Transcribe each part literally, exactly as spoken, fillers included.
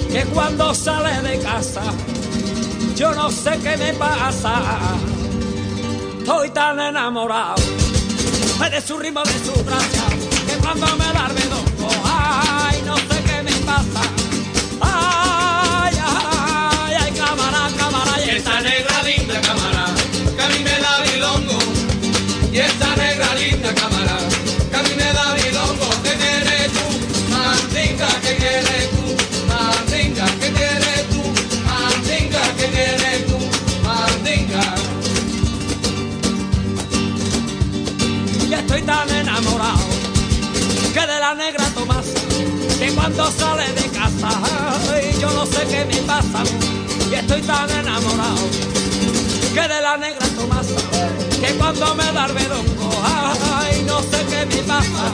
que cuando sale de casa, yo no sé qué me pasa. Estoy tan enamorado de su ritmo, de su gracia, que cuando me da el redongo, ay, no sé qué me pasa. Ay, ay, ay, cámara, cámara. Y esta negra linda cámara, que a mí me da bilongo. Y esta negra linda cámara, que a mí me da bilongo. ¿Qué quieres tú? Mandinga, ¿qué quieres tú? Mandinga, ¿qué quieres tú? Mandinga, ¿qué quieres tú? Mandinga. Y estoy tan enamorado que de la negra Tomasa, que cuando sale de casa, ay, yo no sé qué me pasa. Y estoy tan enamorado que de la negra Tomasa, que cuando me da el redongo, ay, no sé qué me pasa.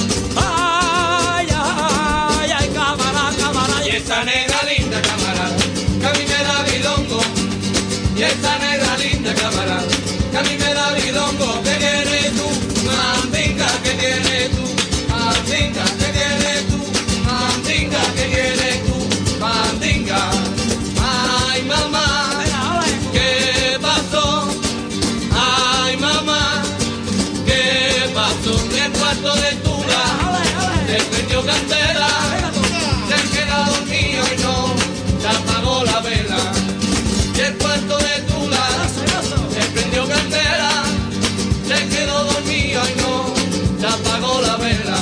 Ay, ay, ay, cámara, cámara. Y esta negra linda cámara, que a mí me da bilongo. Y esta negra linda cámara, que a mí me da bilongo. ¿Qué quieres tú? Mandinga, ¿qué quieres tú? Mandinga, ¿qué quieres tú? Mandinga, ¿qué quieres tú? Mandinga. Ay, mamá, ¿qué pasó? Ay, mamá, ¿qué pasó? En el cuarto de Tula se prendió candela, se queda dormido y no se apagó la vela. Y el cuarto de Tula se prendió candela, se quedó dormido y no se apagó la vela.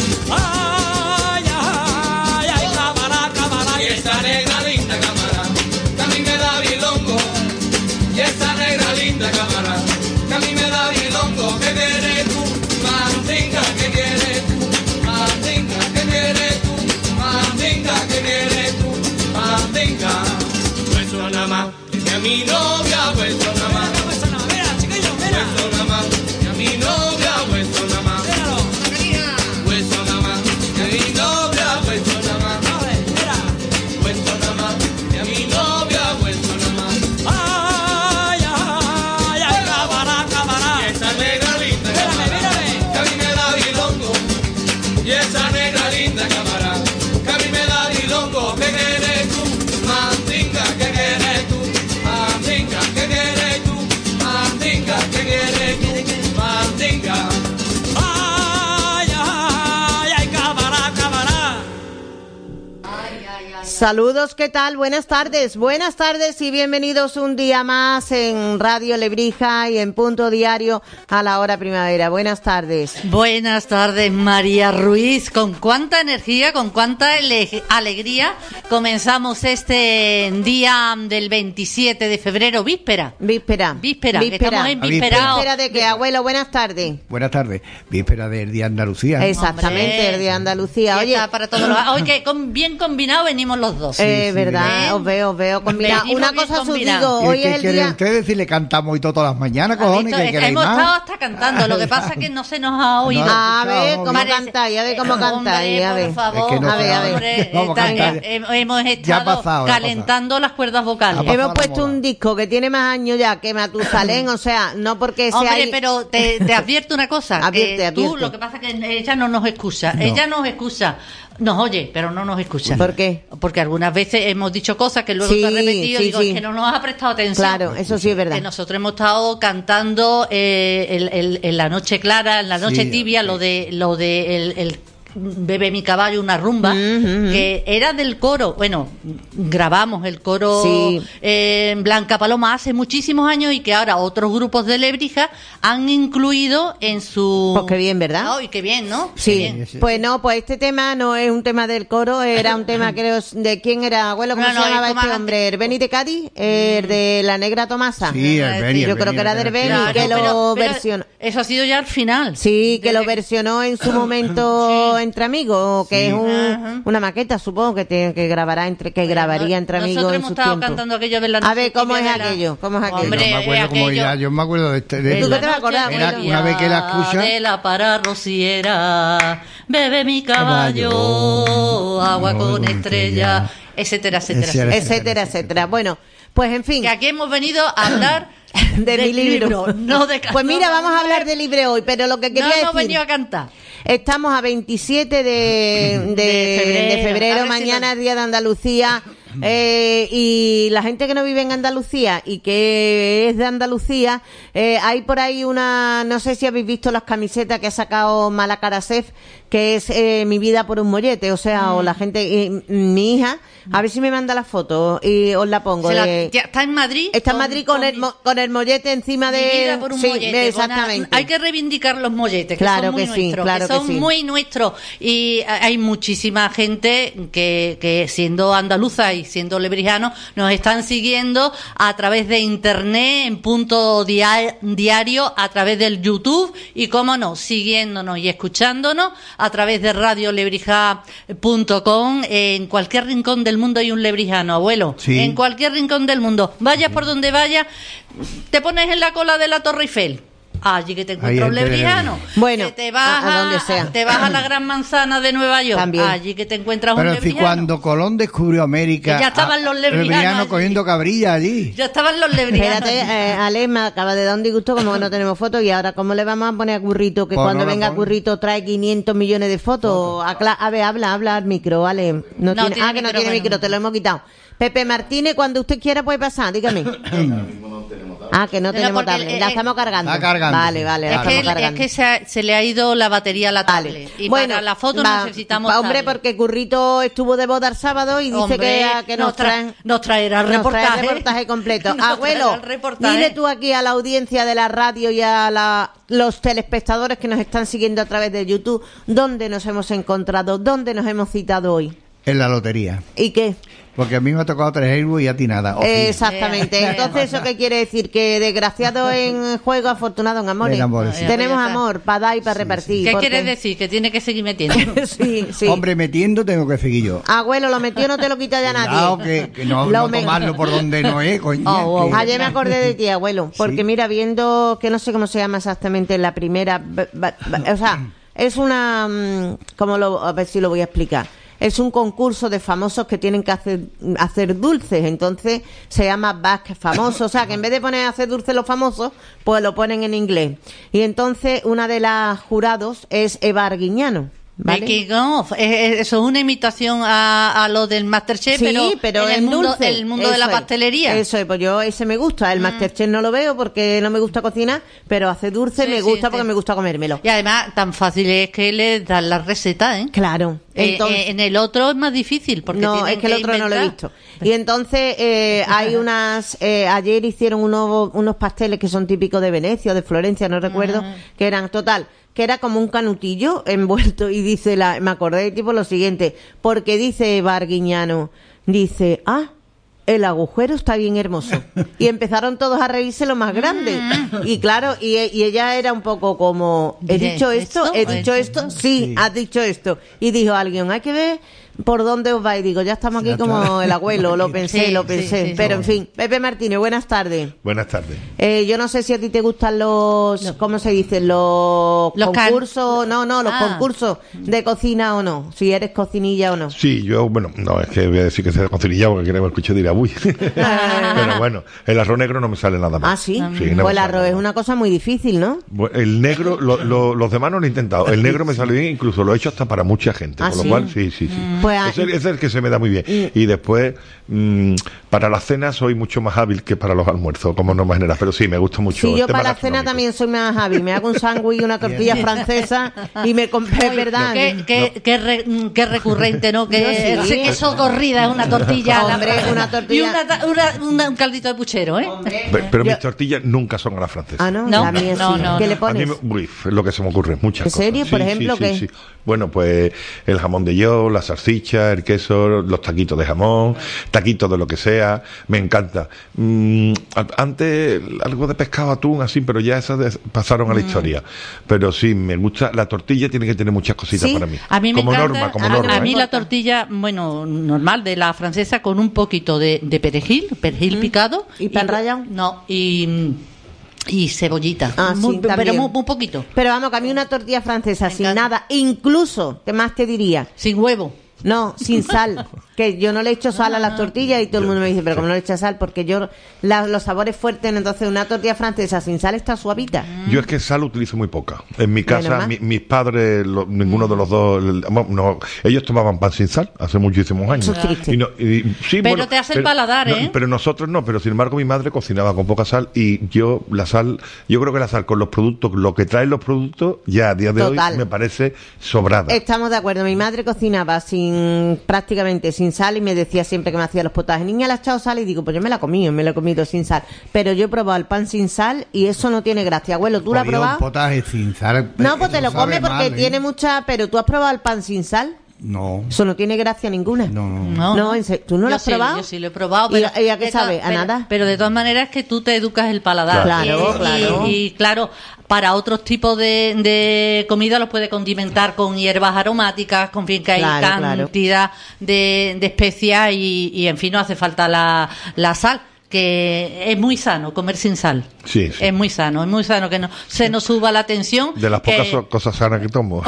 Ay, ay, ay, cámara, cámara. Y esta negra linda cámara, que a mí me da bilongo. Y esta negra linda cámara, que a mí me da bilongo. ¿Qué quieres tú? Mandinga, ¿qué quieres tú? Mandinga, ¿qué quieres tú? Mandinga, ¿qué quieres tú? Mandinga. Hueso nada más, que a mi novia, hueso nada más. Mira, chiquillo, mira. Hueso nada más, que a mi novia, hueso nada más. Míralo. Hueso nada más, que a mi novia, hueso nada más. A ver, mira. Hueso nada más, que a mi novia, hueso nada más. Ay, ay, ay, cámara, cámara. Y esa negra linda Mírame, cámara, mírame. que a mí me da bilongo. Y esa negra linda cámara, que a mí me da bilongo. ¿Qué quieres tú? Mandinga, ¿qué quieres tú? Mandinga, ¿qué quieres tú? Mandinga, ¿qué quieres tú? Mandinga. Ay, ay, ay, cámara, cámara. Saludos, ¿qué tal? Buenas tardes, buenas tardes y bienvenidos un día más en Radio Lebrija y en Punto Diario a la hora primavera. Buenas tardes. Buenas tardes, María Ruiz. Con cuánta energía, con cuánta ele- alegría comenzamos este día del veintisiete de febrero, víspera. Víspera. Víspera, que estamos en víspera. Víspera de que, abuelo, buenas tardes. Buenas tardes. Víspera del Día de Andalucía. Exactamente, Hombre. el de Andalucía. Oye, Fiesta para todos los... Hoy que con, bien combinado venimos los dos. eh, sí, verdad, ¿eh? os veo, os veo combinado. Venimos Una bien cosa os combinados. digo, ¿Qué, hoy qué es el quieren día... ustedes si le cantamos y todo todas las mañanas, cojones? ¿Has ¿Qué visto? queréis Hemos más? estado hasta cantando, lo que pasa es que no se nos ha oído. No, A ver, ¿cómo Parece- cantáis? A ver cómo cantáis, a Hombre, ver. por favor, Es que no A ver, a ver. hombre, Vamos a está- cantar. eh, hemos Ya ha estado pasado, ya ha calentando las cuerdas vocales. Ha pasado. Hemos la puesto moda. un disco que tiene más años ya que Matusalén, o sea, no porque sea... Hombre, pero te, te advierto una cosa, Advierte, que tú advierte. lo que pasa es que ella no nos escucha, No. ella nos escucha, nos oye, pero no nos escucha. ¿Por qué? Porque algunas veces hemos dicho cosas que luego Sí, te he repetido sí, y digo, sí. es que no nos ha prestado atención. Claro, eso sí es verdad. Que nosotros hemos estado cantando eh, el- el- en la noche clara, en la noche Sí, tibia, sí. lo de lo de el, el Bebe mi caballo, una rumba, Mm, mm, mm. que era del coro. Bueno, grabamos el coro Sí. eh, en Blanca Paloma hace muchísimos años y que ahora otros grupos de Lebrija han incluido en su... Pues qué bien, ¿verdad? Ay, qué bien, ¿no? Qué Sí, bien. sí. pues no, pues este tema no es un tema del coro, era un tema creo de quién era, abuelo, ¿cómo No, se no, llamaba es este como hombre? ¿El Beni de Cádiz? ¿El de la Negra Tomasa? Sí, el Beni, el Yo creo Beni, que era el del Beni. Beni, Claro, que pero- lo pero versionó. Eso ha sido ya al final. Sí, que lo Desde- versionó en su momento entre amigos, que Sí. es un- Ajá. una maqueta, supongo que te- que grabará entre que grabaría entre amigos Nosotros en hemos su estado tiempo. cantando aquello de la A ver, noche ¿cómo tibia es de la- aquello? ¿Cómo es aquello? Hombre, Yo me acuerdo es como aquello- ya, yo me acuerdo de este. de- ¿Tú qué te La vas a acordar, noche abuelo? tibia Una vez que la escucha- de la pararrociera, bebe mi caballo, agua No, con no, estrella, etcétera, etcétera, Etcétera. etcétera. Etcétera, etcétera. Bueno, pues en fin. Que aquí hemos venido a hablar De del mi libro. no de Pues mira, vamos a hablar del libro hoy, pero lo que No quería hemos decir... venido a cantar. Estamos a veintisiete de, de, De febrero. de febrero. A ver si Mañana lo- es Día de Andalucía. Eh, y la gente que no vive en Andalucía y que es de Andalucía, eh, hay por ahí una, no sé si habéis visto las camisetas que ha sacado Malacarasef, que es eh, Mi vida por un mollete, o sea, o la gente, eh, mi hija, a ver si me manda la foto y os la pongo. Se la- de- ya está en Madrid. está en Madrid con, el, mo- con el mollete encima Mi de... vida por un sí, mollete. exactamente. Bueno, hay que reivindicar los molletes, que Claro son muy que sí, nuestros, claro que que son sí. muy nuestros. Y hay muchísima gente que, que siendo andaluza y siendo lebrijanos, nos están siguiendo a través de internet, en punto dia- diario, a través del YouTube y, cómo no, siguiéndonos y escuchándonos a través de radio lebrija punto com. En cualquier rincón del mundo hay un lebrijano, abuelo. Sí. En cualquier rincón del mundo. Vayas por donde vayas, te pones en la cola de la Torre Eiffel. Allí que te encuentras un Ahí gente de lebrijano. Bueno, que te vas a- a donde sea. te vas a la Gran Manzana de Nueva York. También. Allí que te encuentras Pero un en fin, lebrijano. cuando Colón descubrió América, Que ya estaban los ah, lebrijanos allí. cogiendo cabrilla allí. Ya estaban los lebrijanos. Espérate, eh, Ale, me acaba de dar un disgusto como que no tenemos fotos y ahora ¿cómo le vamos a poner a Currito? Que Pues cuando no la venga pone. Currito trae quinientos millones de fotos. Acla- a ver, habla, habla al micro, Ale. No, No tiene, tiene ah, que no tiene micrófono. micro, te lo hemos quitado. Pepe Martínez, cuando usted quiera puede pasar, dígame. Ah, que no No, tenemos porque, tablet. eh, La estamos cargando. Está cargando. Vale, vale, la Es que, estamos es cargando. que se, ha- se le ha ido la batería a la Vale. tablet. Y Bueno, para la foto va, necesitamos va, hombre, tablet. porque Currito estuvo de boda el sábado y dice Hombre, que, que nos, nos tra- traen... nos traerá el nos reportaje. trae el reportaje completo. Nos Abuelo, traerá el reportaje. dile tú aquí a la audiencia de la radio y a la- los telespectadores que nos están siguiendo a través de YouTube, dónde nos hemos encontrado, dónde nos hemos citado hoy. En la lotería. ¿Y qué? Porque a mí me ha tocado tres euros y a ti nada. O sí. Exactamente. Eh, Entonces, ¿eso qué quiere decir? Que desgraciado en juego, afortunado en amores. En amores, sí. Tenemos Ya está. amor para dar y para repartir. ¿Qué porque- quieres decir? Que tiene que seguir metiendo. sí, sí. Hombre, metiendo tengo que seguir yo. Abuelo, lo metió, no te lo quita ya Cuidado, nadie. que, que no, Lo no me- tomarlo por donde no es, coño. Oh, oh. que- Ayer me acordé de ti, abuelo, porque Sí. mira, viendo que no sé cómo se llama exactamente la primera, ba- ba- ba- o sea, es una, mm, ¿cómo lo, a ver si lo voy a explicar? Es un concurso de famosos que tienen que hacer, hacer dulces, entonces se llama Back Famoso, o sea, que en vez de poner a hacer dulces los famosos, pues lo ponen en inglés. Y entonces una de las jurados es Eva Arguiñano. ¿Vale? Es que no, es- es- eso es una imitación a, a lo del Masterchef, Sí, pero, pero en el en mundo, dulce. el mundo de la Eso es. pastelería. Eso es, pues yo ese me gusta. El Masterchef no lo veo porque no me gusta cocinar, pero hacer dulce Sí, me sí, gusta sí. porque me gusta comérmelo. Y además, tan fácil es que le dan la receta, ¿eh? Claro. Eh, Entonces, eh, en el otro es más difícil, porque no, tienen es que el otro no lo he inventar. visto. Y entonces eh, hay unas, eh, ayer hicieron unos, unos pasteles que son típicos de Venecia o de Florencia, no recuerdo, que eran total, que era como un canutillo envuelto y dice, la, me acordé de tipo lo siguiente, porque dice Barguiñano, dice, ah, el agujero está bien hermoso. Y empezaron todos a reírse lo más grande. Y claro, y, y ella era un poco como, ¿he ¿Dice dicho esto? esto? ¿He dicho ¿Esto? esto? Sí, Sí. has dicho esto. Y dijo alguien, hay que ver por dónde os vais. Digo, ya estamos aquí Ya como está. el abuelo, lo pensé, Sí, lo sí, pensé. sí, Pero sí. en fin, Pepe Martínez, buenas tardes. Buenas tardes. Eh, yo no sé si a ti te gustan los, ¿cómo se dice? Los, Los can- concursos, no, no, los Ah. concursos de cocina o no, si eres cocinilla o no. Sí, yo, bueno, no, es que voy a decir que sea de cocinilla porque quien me escuche dirá, uy. Pero bueno, el arroz negro no me sale nada más. Ah, sí. Sí, no me Pues el sale arroz nada es más. una cosa muy difícil, ¿no? Bu- El negro, lo- lo- los demás no lo he intentado. El negro me sale bien, incluso lo he hecho hasta para mucha gente. ¿Ah, Con lo sí? cual, sí, sí, sí. Pues, ah, es, el, es el que se me da muy bien. Y después, mm, para la cena soy mucho más hábil que para los almuerzos, como norma general. Pero sí, me gusta mucho. Sí, el yo tema para la cena gastronómico. también soy más hábil. Me hago un sándwich y una tortilla francesa y me compré, es verdad. Qué, qué- qué re- qué recurrente, ¿no? Que No, sí. ese queso corrida es una tortilla. a la Hombre, francesa. una tortilla. Y una ta- una- una- un caldito de puchero, ¿eh? Pe- Pero Yo- mis tortillas nunca son a la francesa. Ah, no, No, la mía no, sí. no, ¿Qué no. le A mí pones? me, uy, es lo que se me ocurre, muchas ¿En cosas. serio? ¿Por ejemplo, qué? Bueno, pues el jamón de yo, la salchicha, el queso, los taquitos de jamón, taquitos de lo que sea, me encanta. Mm, a- antes algo de pescado, atún, así, pero ya esas des- pasaron a la historia. Pero sí, me gusta, la tortilla tiene que tener muchas cositas Sí, para mí. A mí me como encanta, norma, como a, norma. a mí ¿eh? la tortilla, bueno, normal, de la francesa, con un poquito de, de perejil, perejil picado. ¿Y pan rallado? No, y, y cebollita. Ah, Muy- sí, pero también. muy, muy poquito. Pero vamos, que a mí una tortilla francesa Me sin encanta. nada, incluso, ¿qué más te diría? Sin huevo. No, sin sal. Que yo no le echo sal a las tortillas y todo el mundo me dice, pero ¿cómo no le echas sal? Porque yo la- los sabores fuertes, entonces una tortilla francesa sin sal está suavita. Yo es que sal utilizo muy poca. En mi Menos casa, mal. mi- mis padres, lo- ninguno de los dos, el- bueno, no, ellos tomaban pan sin sal hace muchísimos años. Eso es triste. Y no- y- sí, Pero bueno, te hace el paladar, no, ¿eh? Pero nosotros no, pero sin embargo mi madre cocinaba con poca sal y yo la sal, yo creo que la sal con los productos, lo que traen los productos, ya a día de Total. hoy me parece sobrada. Estamos de acuerdo. Mi madre cocinaba sin prácticamente sin sal y me decía siempre que me hacía los potajes, niña, ¿le has echado sal? Y digo, pues yo me la he comido, me la he comido sin sal. Pero yo he probado el pan sin sal y eso no tiene gracia. Abuelo, ¿tú lo has Jodido, probado? potaje sin sal. No, pues te Eso lo comes sabe porque mal, ¿eh? tiene mucha... Pero ¿tú has probado el pan sin sal? No, Eso no tiene gracia ninguna. no, no. No, No, en serio, ¿tú no Yo lo has sí, probado? Yo sí lo he probado. ¿Y Pero a- y a qué de to- sabe? ¿A pero- nada? Pero de todas maneras es que tú te educas el paladar. Claro, y, claro. Y, y, claro, para otros tipos de, de comida los puedes condimentar con hierbas aromáticas, con fin que hay Claro, claro. cantidad de, de especias y, y en fin no hace falta la, la sal. Que es muy sano comer sin sal. Sí, sí. Es muy sano, es muy sano que no se nos suba la tensión. De las pocas que- so- cosas sanas que tomo.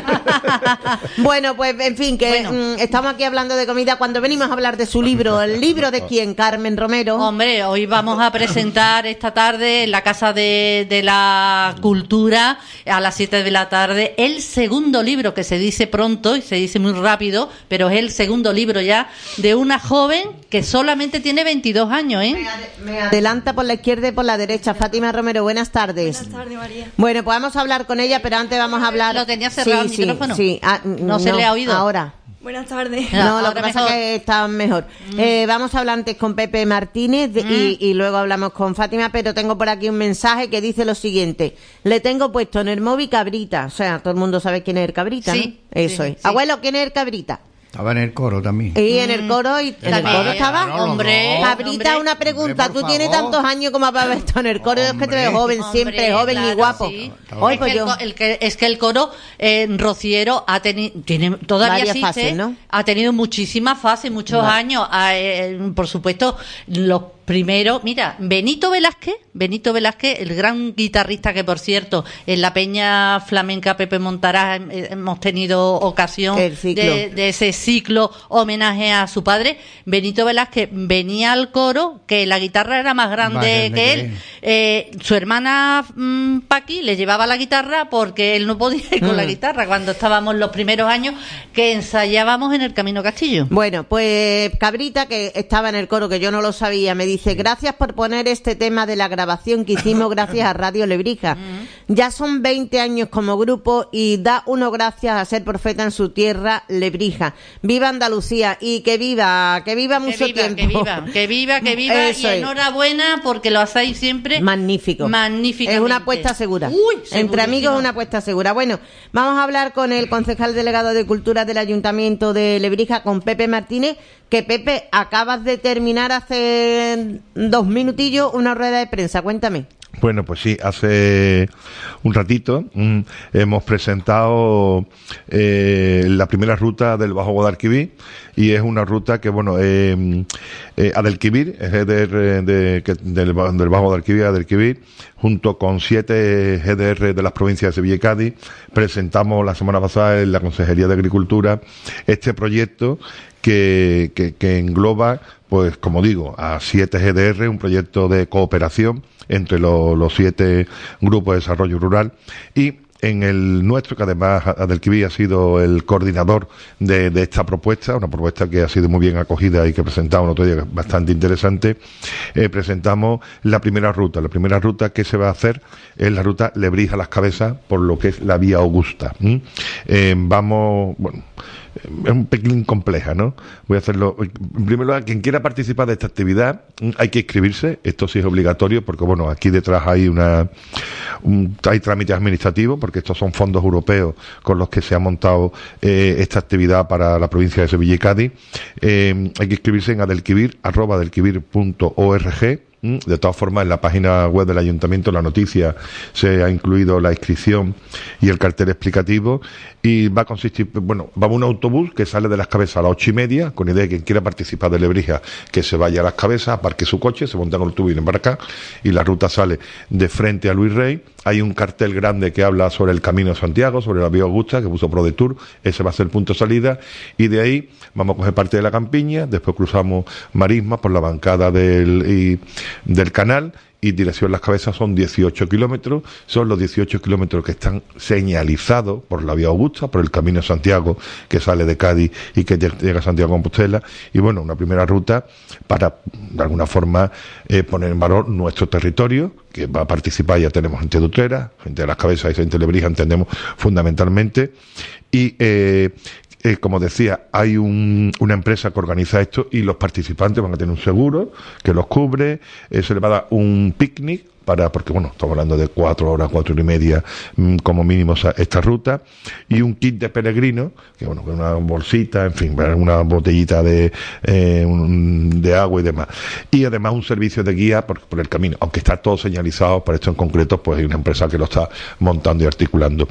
Bueno, pues en fin, que Bueno. mm, estamos aquí hablando de comida cuando venimos a hablar de su libro. ¿El libro de quién? Carmen Romero. Hombre, hoy vamos a presentar esta tarde en la Casa de, de la Cultura a las siete de la tarde el segundo libro, que se dice pronto y se dice muy rápido, pero es el segundo libro ya de una joven que solamente tiene veintidós años, ¿eh? Me adelanta por la izquierda y por la derecha. Fátima Romero, buenas tardes. Buenas tardes, María. Bueno, pues vamos a hablar con ella, pero antes vamos a hablar... ¿Lo tenía cerrado el sí, micrófono? Sí, ah, ¿No se le ha oído? Ahora. Buenas tardes. Ah, No, lo ahora que pasa mejor. es que está mejor. Eh, vamos a hablar antes con Pepe Martínez de- y, y luego hablamos con Fátima, pero tengo por aquí un mensaje que dice lo siguiente. Le tengo puesto en el móvil Cabrita. O sea, todo el mundo sabe quién es el Cabrita, Sí, ¿no? Eso sí, es. sí. Abuelo, ¿quién es el Cabrita? Estaba en el coro también. Y en el coro, y en el También. coro estaba... Claro, los Hombre, dos. Cabrita, hombre. una pregunta. Hombre, Tú por tienes favor. tantos años como para haber estado en el coro. Es que te veo Hombre. joven, siempre Hombre, joven y claro, guapo. sí. Hoy, es, pues que yo... el, co- el que, es que el coro eh, rociero ha tenido tiene todavía Varias existe, fases, ¿no? ha tenido muchísimas fases, muchos Vale. años. Ah, eh, por supuesto, los primeros, mira, Benito Velázquez, Benito Velázquez, el gran guitarrista que por cierto en la Peña Flamenca Pepe Montará eh, hemos tenido ocasión El ciclo. de, de ese ciclo homenaje a su padre. Benito Velázquez venía al coro que la guitarra era más grande Más grande que que él. él. Eh, su hermana mm, Paqui le llevaba la guitarra porque él no podía ir con la Mm. guitarra cuando estábamos los primeros años que ensayábamos en el Camino Castillo. Bueno, pues Cabrita, que estaba en el coro, que yo no lo sabía, me dice, gracias por poner este tema de la grabación que hicimos gracias a Radio Lebrija. Ya son veinte años como grupo y da uno gracias a ser profeta en su tierra, Lebrija. Viva Andalucía y que viva, que viva mucho que viva, tiempo. que viva, que viva, que viva Eso y es. enhorabuena porque lo hacéis siempre Magnífico. magníficamente. Es una apuesta segura. Uy, Entre segurísimo. amigos es una apuesta segura. Bueno, vamos a hablar con el concejal delegado de Cultura del Ayuntamiento de Lebrija, con Pepe Martínez, que Pepe, acabas de terminar hace dos minutillos una rueda de prensa. Cuéntame. Bueno, pues sí, hace un ratito mm, hemos presentado eh, la primera ruta del Bajo Guadalquivir y es una ruta que, bueno, eh, eh, Adelquivir, es G D R de, que- del, Ba- del Bajo Guadalquivir, Adelquivir, junto con siete G D R de las provincias de Sevilla y Cádiz, presentamos la semana pasada en la Consejería de Agricultura este proyecto que, que, que engloba, pues como digo, a siete G D R, un proyecto de cooperación entre lo- los siete grupos de desarrollo rural y en el nuestro, que además Adelquivir ha sido el coordinador de, de esta propuesta, una propuesta que ha sido muy bien acogida y que presentamos otro día bastante interesante, eh, presentamos la primera ruta. La primera ruta que se va a hacer es la ruta Lebrija Las Cabezas, por lo que es la vía Augusta. ¿m? Eh, vamos, bueno, es un pelín compleja, ¿no? Voy a hacerlo. En primer lugar, quien quiera participar de esta actividad, hay que inscribirse. Esto sí es obligatorio, porque bueno, aquí detrás hay una, un, hay trámites administrativos, porque estos son fondos europeos con los que se ha montado eh, esta actividad para la provincia de Sevilla y Cádiz. Eh, hay que inscribirse en adelquivir, arroba adelquivir punto org. De todas formas, en la página web del Ayuntamiento, la noticia, se ha incluido la inscripción y el cartel explicativo, y va a consistir, bueno, va un autobús que sale de Las Cabezas a las ocho y media, con idea de quien quiera participar de Lebrija, que se vaya a Las Cabezas, aparque su coche, se monta en el autobús y viene para acá, y la ruta sale de frente a Luis Rey. Hay un cartel grande que habla sobre el Camino de Santiago, sobre la Vía Augusta, que puso ProDetour, ese va a ser el punto de salida, y de ahí vamos a coger parte de la Campiña, después cruzamos Marismas por la bancada del, y, del canal, y dirección Las Cabezas son dieciocho kilómetros, son los dieciocho kilómetros que están señalizados por la Vía Augusta, por el Camino de Santiago, que sale de Cádiz y que llega a Santiago de Compostela, y bueno, una primera ruta para, de alguna forma, eh, poner en valor nuestro territorio, que va a participar, ya tenemos gente de Utrera, gente de Las Cabezas y gente de Lebrija, entendemos fundamentalmente, y eh, Eh, como decía, hay un, una empresa que organiza esto, y los participantes van a tener un seguro que los cubre, eh, se les va a dar un picnic para, porque bueno, estamos hablando de cuatro horas, cuatro y media mmm, como mínimo esta ruta, y un kit de peregrino, que bueno, con una bolsita, en fin, una botellita de eh, un, de agua y demás, y además un servicio de guía por, por el camino, aunque está todo señalizado. Para esto en concreto, pues hay una empresa que lo está montando y articulando.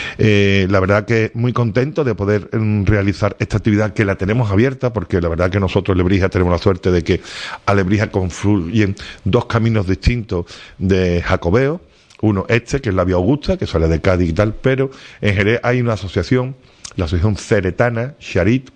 Eh, la verdad que muy contento de poder mm, realizar esta actividad, que la tenemos abierta, porque la verdad que nosotros en Lebrija tenemos la suerte de que a Lebrija confluyen dos caminos distintos de jacobeo, uno este, que es la Vía Augusta, que sale de Cádiz y tal, pero en Jerez hay una asociación, la asociación ceretana, Charit,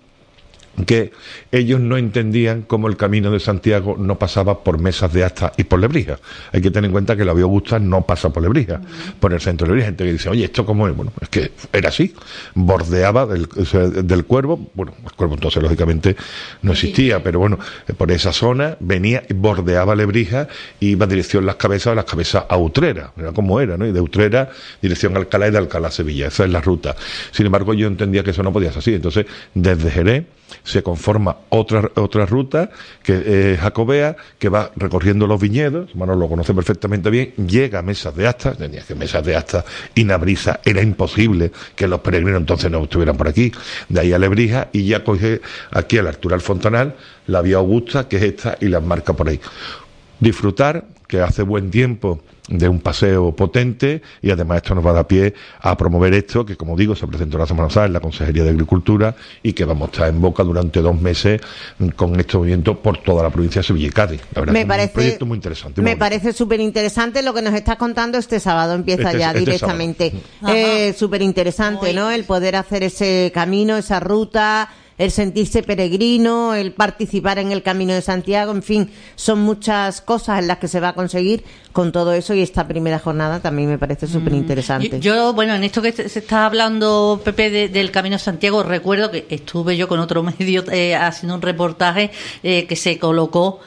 que ellos no entendían cómo el Camino de Santiago no pasaba por Mesas de Asta y por Lebrija. Hay que tener en cuenta que la Vía Augusta no pasa por Lebrija, uh-huh. por el centro de Lebrija. Gente que dice, oye, ¿esto cómo es? Bueno, es que era así, bordeaba del, del Cuervo, bueno, el Cuervo entonces lógicamente no existía, pero bueno, por esa zona venía y bordeaba Lebrija, y iba dirección Las Cabezas, Las Cabezas a Utrera, era como era, ¿no? Y de Utrera, dirección a Alcalá, y de Alcalá a Sevilla, esa es la ruta. Sin embargo, yo entendía que eso no podía ser así, entonces desde Jerez se conforma otra otra ruta, que es jacobea, que va recorriendo los viñedos, hermano lo conoce perfectamente bien, llega a Mesas de Asta, tenía que Mesas de Asta y Nabrisa era imposible que los peregrinos entonces no estuvieran por aquí, de ahí a Lebrija, y ya coge aquí a la altura del Fontanal la Vía Augusta, que es esta, y las marca por ahí. Disfrutar, que hace buen tiempo, de un paseo potente, y además esto nos va a dar pie a promover esto, que como digo, se presentó la semana pasada en la Consejería de Agricultura, y que vamos a estar en boca durante dos meses con este movimiento por toda la provincia de Sevilla y Cádiz. La verdad, me es parece, un proyecto muy interesante. Me muy parece súper interesante lo que nos estás contando. Este sábado empieza este, ya este directamente. Eh, súper interesante, ¿no? El poder hacer ese camino, esa ruta, el sentirse peregrino, el participar en el Camino de Santiago, en fin, son muchas cosas en las que se va a conseguir con todo eso, y esta primera jornada también me parece súper interesante. Yo, yo, bueno, en esto que se está hablando, Pepe, de, del Camino de Santiago, recuerdo que estuve yo con otro medio eh, haciendo un reportaje eh, que se colocó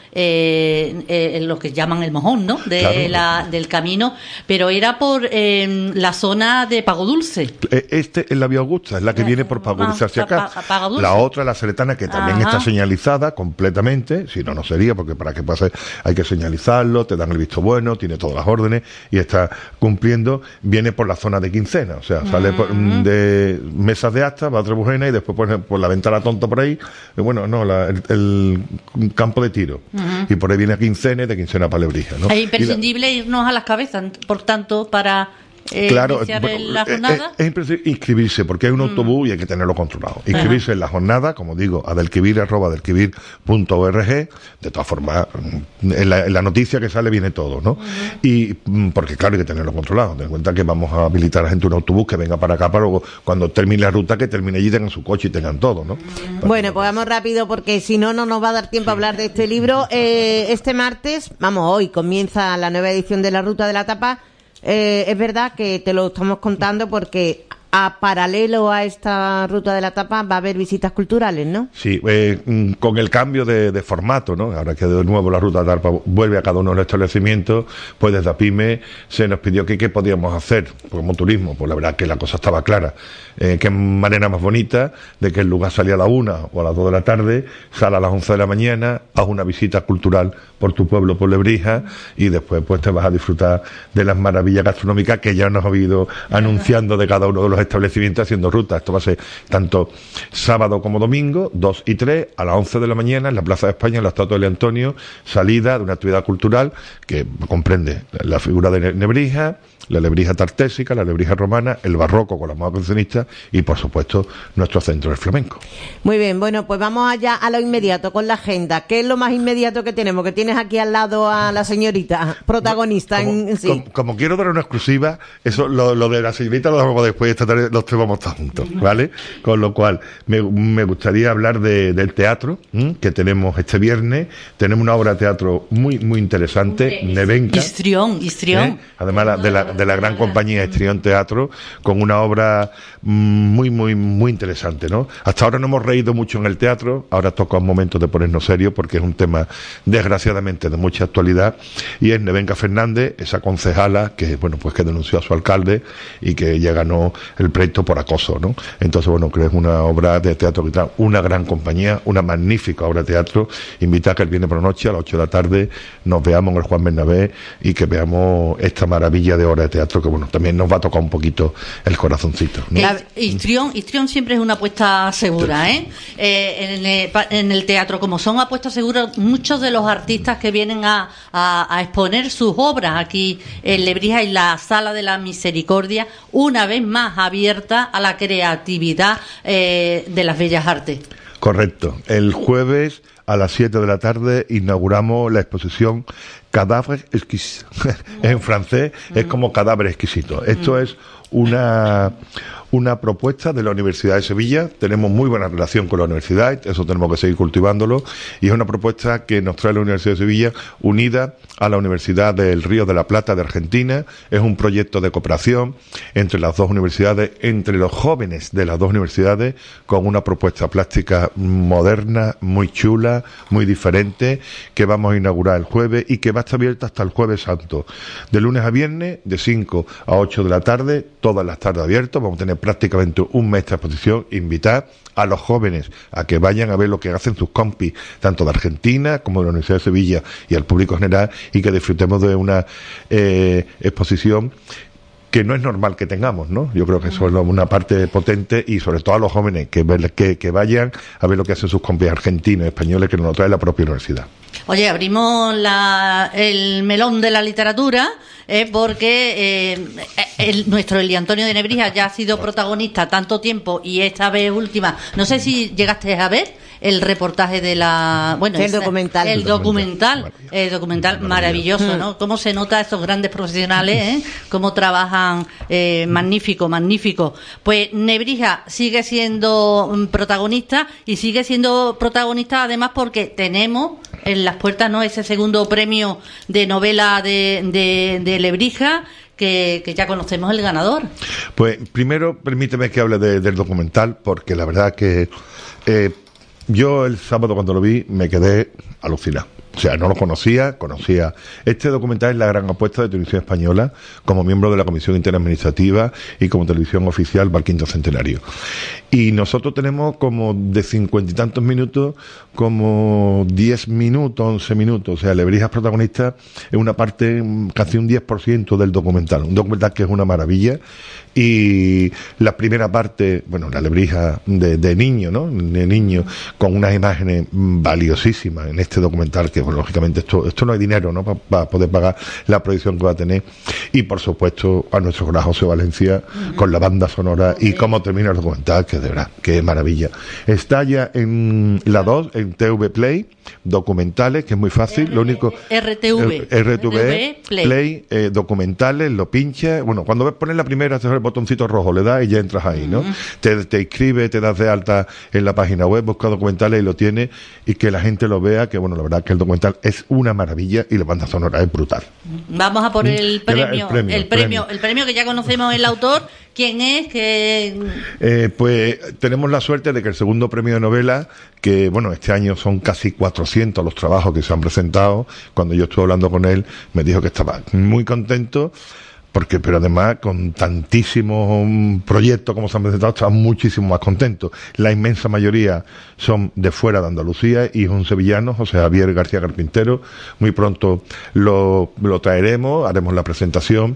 eh, eh, en lo que llaman el mojón, ¿no? De claro. la, del camino, pero era por eh, la zona de Pago Dulce. Este es la Vía Augusta, es la que viene por Pago Dulce hacia acá. Pa, pa, la otra, la Ceretana, que también Ajá. está señalizada completamente, si no, no sería, porque para que pase hay que señalizarlo, te dan el visto bueno, tiene todas las órdenes y está cumpliendo. Viene por la zona de Quincena, o sea, sale por, de Mesas de Asta, va a Trebujena, y después por, por la Ventana Tonta por ahí, bueno, no, la, el, el campo de tiro, uh-huh. y por ahí viene a Quincena, y de Quincena para Lebrija, ¿no? Es imprescindible la, irnos a Las Cabezas, por tanto, para Eh, claro, en la jornada. Es, es imprescindible inscribirse, porque hay un autobús mm. y hay que tenerlo controlado. Inscribirse Ajá. en la jornada, como digo, a delquivir arroba delquivir punto org. De todas formas, en la, en la noticia que sale viene todo, ¿no? Uh-huh. Y porque claro, hay que tenerlo controlado. Ten en cuenta que vamos a habilitar a la gente un autobús que venga para acá, para luego cuando termine la ruta, que termine allí, tengan su coche y tengan todo, ¿no? Uh-huh. Bueno, pues vamos rápido, porque si no, no nos va a dar tiempo a hablar de este libro. Eh, este martes, vamos, hoy comienza la nueva edición de la Ruta de la Tapa. Eh, es verdad que te lo estamos contando porque a paralelo a esta Ruta de la Tapa va a haber visitas culturales, ¿no? Sí, eh, con el cambio de, de formato, ¿no? Ahora que de nuevo la Ruta de la Tapa vuelve a cada uno de los establecimientos, pues desde APIME se nos pidió que qué podíamos hacer como turismo. Pues la verdad que la cosa estaba clara. Eh, qué manera más bonita de que el lugar salía a la una o a las dos de la tarde, sale a las once de la mañana, haz una visita cultural por tu pueblo, por Lebrija, y después pues te vas a disfrutar de las maravillas gastronómicas que ya nos ha ido anunciando de cada uno de los establecimientos haciendo ruta. Esto va a ser tanto sábado como domingo, dos y tres, a las once de la mañana, en la Plaza de España, en la estatua de Antonio, salida de una actividad cultural que comprende la figura de Nebrija, la Lebrija tartésica, la Lebrija romana, el barroco con las modas pensionistas y, por supuesto, nuestro centro del flamenco. Muy bien, bueno, pues vamos allá a lo inmediato con la agenda. ¿Qué es lo más inmediato que tenemos? Que tienes aquí al lado a la señorita protagonista. Como, en, sí. como, como quiero dar una exclusiva, eso lo, lo de la señorita lo dejamos después, esta tarde los tres vamos a estar juntos, ¿vale? Con lo cual, me, me gustaría hablar de, del teatro, ¿m? Que tenemos este viernes. Tenemos una obra de teatro muy, muy interesante, Nevenka. Histrión, Histrión. ¿Eh? Además la, de, la, de la gran compañía Histrión Teatro, con una obra muy, muy, muy interesante, ¿no? Hasta ahora no hemos reído mucho en el teatro, ahora toca un momento de ponernos serios porque es un tema, desgraciadamente, de mucha actualidad, y es Nevenka Fernández, esa concejala que, bueno, pues que denunció a su alcalde y que ya ganó el pleito por acoso, ¿no? Entonces, bueno, creo que es una obra de teatro que trae una gran compañía, una magnífica obra de teatro. Invita a que el viernes por la noche, a las ocho de la tarde, nos veamos en el Juan Bernabé y que veamos esta maravilla de obra de teatro que, bueno, también nos va a tocar un poquito el corazoncito, ¿no? La, Histrión, Histrión siempre es una apuesta segura, ¿eh? eh en, el, en el teatro, como son apuestas seguras, muchos de los artistas que vienen a, a, a exponer sus obras aquí en Lebrija, y la Sala de la Misericordia, una vez más abierta a la creatividad eh, de las bellas artes. Correcto. El jueves a las siete de la tarde inauguramos la exposición Cadáveres exquisitos. En francés es como cadáver exquisito. Esto es una una propuesta de la Universidad de Sevilla. Tenemos muy buena relación con la universidad, eso tenemos que seguir cultivándolo, y es una propuesta que nos trae la Universidad de Sevilla unida a la Universidad del Río de la Plata de Argentina. Es un proyecto de cooperación entre las dos universidades, entre los jóvenes de las dos universidades, con una propuesta plástica moderna, muy chula, muy diferente, que vamos a inaugurar el jueves y que va a estar abierta hasta el Jueves Santo, de lunes a viernes, de cinco a ocho de la tarde, todas las tardes abiertas. Vamos a tener prácticamente un mes de exposición. Invitar a los jóvenes a que vayan a ver lo que hacen sus compis, tanto de Argentina como de la Universidad de Sevilla, y al público general, y que disfrutemos de una eh, exposición que no es normal que tengamos, ¿no? Yo creo que eso es una parte potente, y sobre todo a los jóvenes que, que, que vayan a ver lo que hacen sus compis argentinos, españoles, que nos lo trae la propia universidad. Oye, abrimos la, el melón de la literatura, eh, porque eh, el, nuestro Eli Antonio de Nebrija ya ha sido protagonista tanto tiempo, y esta vez última, no sé si llegaste a ver el reportaje de la... bueno, el ese, documental. El documental, el documental maravilloso, ¿no? Cómo se nota a esos grandes profesionales, ¿eh? Cómo trabajan, eh, magnífico, magnífico. Pues Nebrija sigue siendo protagonista, y sigue siendo protagonista además porque tenemos en las puertas, ¿no?, ese segundo premio de novela de, de, de Lebrija, que, que ya conocemos el ganador. Pues primero permíteme que hable de, del documental, porque la verdad que eh, yo el sábado cuando lo vi me quedé alucinado. O sea, no lo conocía, conocía. Este documental es la gran apuesta de Televisión Española, como miembro de la Comisión Interadministrativa y como televisión oficial para el quinto centenario. Y nosotros tenemos como de cincuenta y tantos minutos, como diez minutos, once minutos. O sea, Lebrija es protagonista en una parte, casi un diez por ciento del documental. Un documental que es una maravilla. Y la primera parte, bueno, la Lebrija de, de niño, ¿no? De niño, con unas imágenes valiosísimas en este documental, que bueno, lógicamente esto esto no hay dinero, ¿no?, para pa poder pagar la producción que va a tener. Y por supuesto a nuestro gran José Valencia, uh-huh, con la banda sonora, y cómo termina el documental, que de verdad, qué maravilla. Está ya en la dos, en T V Play, documentales, que es muy fácil. R lo único R T V R T V Play, Play eh, documentales, lo pinchas. Bueno, cuando ves poner la primera, haces el botoncito rojo, le das y ya entras ahí, ¿no? Uh-huh. Te, te inscribes, te das de alta en la página web, busca documentales y lo tienes, y que la gente lo vea, que bueno, la verdad que el documental es una maravilla y la banda sonora es brutal. Vamos a por el premio, el premio, el premio, el premio que ya conocemos el autor. ¿Quién es? Que eh, pues tenemos la suerte de que el segundo premio de novela, que bueno, este año son casi cuatrocientos los trabajos que se han presentado. Cuando yo estuve hablando con él, me dijo que estaba muy contento, porque pero además con tantísimos um, proyectos como se han presentado, estamos muchísimo más contentos. La inmensa mayoría son de fuera de Andalucía y es un sevillano, José Javier García Carpintero. Muy pronto lo, lo traeremos, haremos la presentación.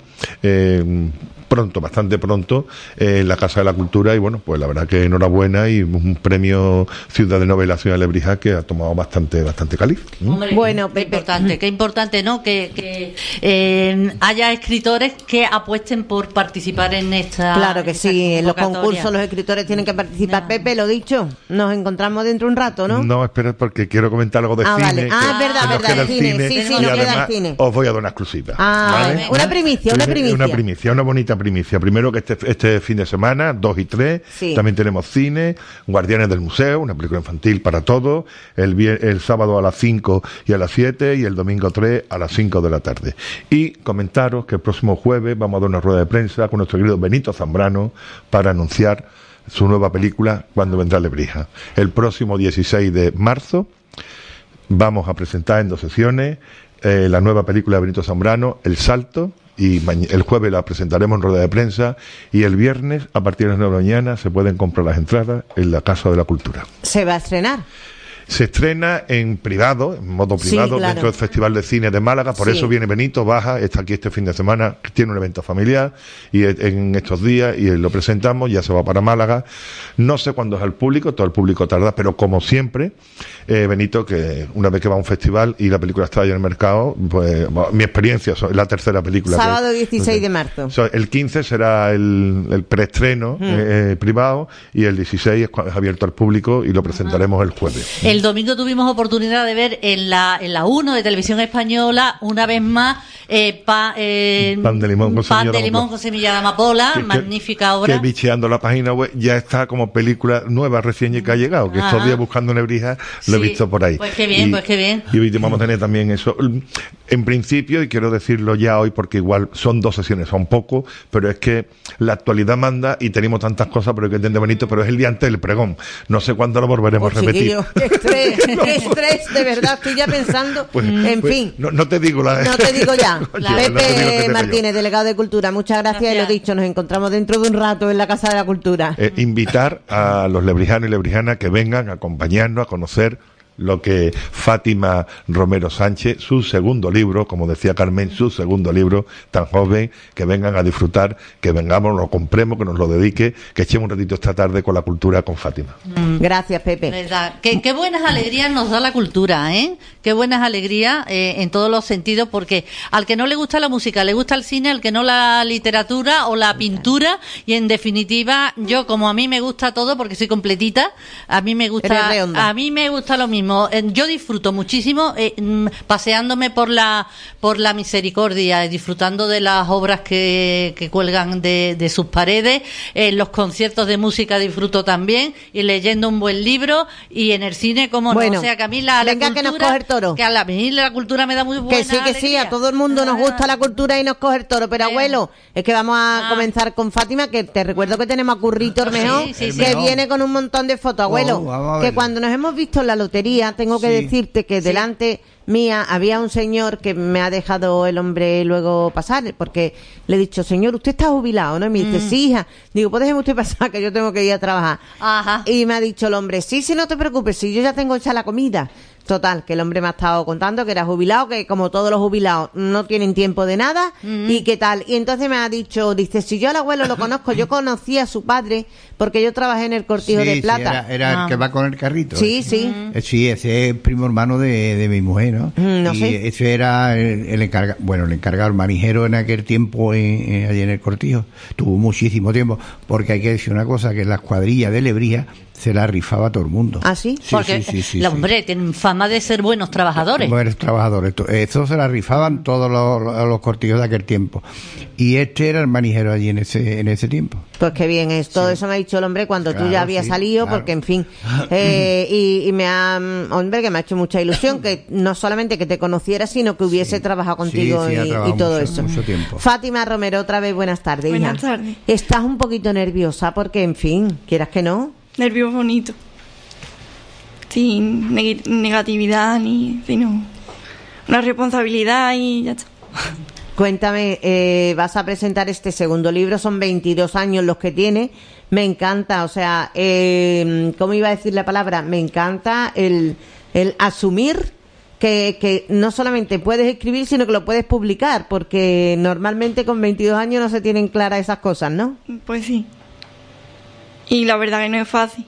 Eh, pronto, bastante pronto, eh, en la Casa de la Cultura, y bueno, pues la verdad que enhorabuena, y un premio Ciudad de Novela Ciudad de Lebrija que ha tomado bastante bastante caliz. ¿Mm? Hombre, Bueno, qué Pepe. importante, qué importante, ¿no? Que, que eh, haya escritores que apuesten por participar en esta. Claro que esta sí, en los convocatoria. concursos los escritores tienen que participar. No. Pepe, lo dicho, nos encontramos dentro de un rato, ¿no? No, espera, porque quiero comentar algo de Ah, cine. vale. Ah, que- es verdad, que nos verdad, queda el cine. Sí, sí, y nos queda el además cine. os voy a dar una exclusiva. Ah, ¿vale? una primicia, una primicia. Una primicia, una bonita primicia. Primero que este, este fin de semana, dos y tres, Sí. también tenemos cine, Guardianes del Museo, una película infantil para todos, el, vier- el sábado a las cinco y a las siete, y el domingo tres a las cinco de la tarde. Y comentaros que el próximo jueves vamos a dar una rueda de prensa con nuestro querido Benito Zambrano para anunciar su nueva película, Cuando vendrá Lebrija. El próximo dieciséis de marzo vamos a presentar en dos sesiones eh, la nueva película de Benito Zambrano, El Salto, y maña- el jueves la presentaremos en rueda de prensa, y el viernes a partir de las nueve de la mañana se pueden comprar las entradas en la Casa de la Cultura. Se va a estrenar. Se estrena en privado, en modo Sí, privado, claro. dentro del Festival de Cine de Málaga. Por Sí. eso viene Benito, baja, está aquí este fin de semana, tiene un evento familiar y e- en estos días, y lo presentamos, ya se va para Málaga. No sé cuándo es al público, todo el público tarda, pero como siempre, eh, Benito, que una vez que va a un festival y la película está ya en el mercado, pues bueno, mi experiencia, so- es la tercera película. que- Sábado dieciséis de marzo. So, el quince será el, el preestreno eh, eh, privado, y el dieciséis es, cua- es abierto al público, y lo presentaremos el jueves. El domingo tuvimos oportunidad de ver en la en la uno de Televisión Española una vez más eh, pa- eh, Pan de limón con Pan semilla de de limón amapola. con semilla de amapola, Que- que- magnífica obra. Que bicheando la página web ya está como película nueva recién que ha llegado, que estos Ajá. días buscando Nebrija lo he Sí. visto por ahí. Pues qué bien, y, pues qué bien. Y hoy vamos a tener también eso. En principio, y quiero decirlo ya hoy porque igual son dos sesiones, son poco, pero es que la actualidad manda y tenemos tantas cosas, pero hay que entender, Benito, pero es el día antes del pregón. No sé cuándo lo volveremos Oh, a repetir. chiquillo, qué estrés, qué estrés, de verdad, estoy ya pensando. Pues- en pues, fin. No, no te digo la No te digo ya. Oye, no te digo lo que Pepe tengo yo. Martínez, delegado de Cultura, muchas gracias, y lo Gracias. dicho, nos encontramos dentro de un rato en la Casa de la Cultura. Eh, invitar a los lebrijanos y lebrijanas que vengan a acompañarnos a conocer lo que Fátima Romero Sánchez, su segundo libro, como decía Carmen, su segundo libro, tan joven, que vengan a disfrutar, que vengamos, lo compremos, que nos lo dedique, que echemos un ratito esta tarde con la cultura con Fátima. Gracias, Pepe. ¿Verdad? Qué, qué buenas alegrías nos da la cultura, ¿eh? Qué buenas alegrías eh, en todos los sentidos, porque al que no le gusta la música, le gusta el cine, al que no la literatura o la pintura, y en definitiva, yo como a mí me gusta todo, porque soy completita, a mí me Eres gusta, redonda. a mí me gusta lo mismo. Eh, Yo disfruto muchísimo eh, mm, paseándome por la por la misericordia, eh, disfrutando de las obras que, que cuelgan de, de sus paredes, en los conciertos de música disfruto también, y leyendo un buen libro, y en el cine como Bueno, no, o sea que a mí la, la venga, que nos cultura, coge el toro. que a la, a mí la cultura me da muy buena Que sí, que sí, a todo el mundo nos gusta la cultura y nos coge el toro, pero Sí. abuelo, es que vamos a Ah. comenzar con Fátima, que te recuerdo que tenemos a Currito Ormejón, Sí, sí, sí. que Ormejón. viene con un montón de fotos, abuelo, Oh, vamos a que ver. cuando nos hemos visto en la lotería, tengo que Sí. decirte que delante mía había un señor que me ha dejado el hombre luego pasar, porque le he dicho, señor, usted está jubilado, ¿no? Y me dice, Mm. sí, hija. Digo, pues déjeme usted pasar, que yo tengo que ir a trabajar. Ajá. Y me ha dicho el hombre, sí, sí, no te preocupes, si yo ya tengo hecha la comida. Total, que el hombre me ha estado contando que era jubilado, que como todos los jubilados no tienen tiempo de nada, y qué tal. Y entonces me ha dicho, dice, si yo al abuelo lo conozco, yo conocí a su padre, porque yo trabajé en el Cortijo Sí, de sí, Plata. era, era Ah. el que va con el carrito. Sí, ese. sí. Eh, Sí, ese es primo hermano de, de mi mujer, ¿no? Mm, no y sé. ese era el, el encargado, bueno, el encargado, el manijero en aquel tiempo en, en- allí en el Cortijo. Tuvo muchísimo tiempo, porque hay que decir una cosa, que las cuadrillas de Lebrija se la rifaba todo el mundo. ¿Ah, sí? Sí, Porque sí, sí, sí, los sí. hombres tienen fama de ser buenos trabajadores. Buenos trabajadores. To- Eso se la rifaban todos los, los, los cortijos de aquel tiempo. Y este era el manijero allí en ese, en ese tiempo. Pues qué bien, es, todo eso me ha dicho el hombre cuando tú Claro, ya habías sí, salido, claro. porque en fin, eh, y, y me ha, mm, hombre, que me ha hecho mucha ilusión, que no solamente que te conociera, sino que hubiese trabajado contigo Sí, sí, ha y, trabajado y todo mucho- eso. mucho tiempo. Fátima Romero, otra vez buenas tardes. Buenas hija. tardes. Estás un poquito nerviosa porque, en fin, quieras que no. Nervios bonitos. Sin neg- negatividad ni sino una responsabilidad y ya está. Cuéntame, eh, vas a presentar este segundo libro, son veintidós años los que tiene, me encanta, o sea, eh, ¿cómo iba a decir la palabra? Me encanta el, el asumir que, que no solamente puedes escribir, sino que lo puedes publicar, porque normalmente con veintidós años no se tienen claras esas cosas, ¿no? Pues sí. Y la verdad que no es fácil.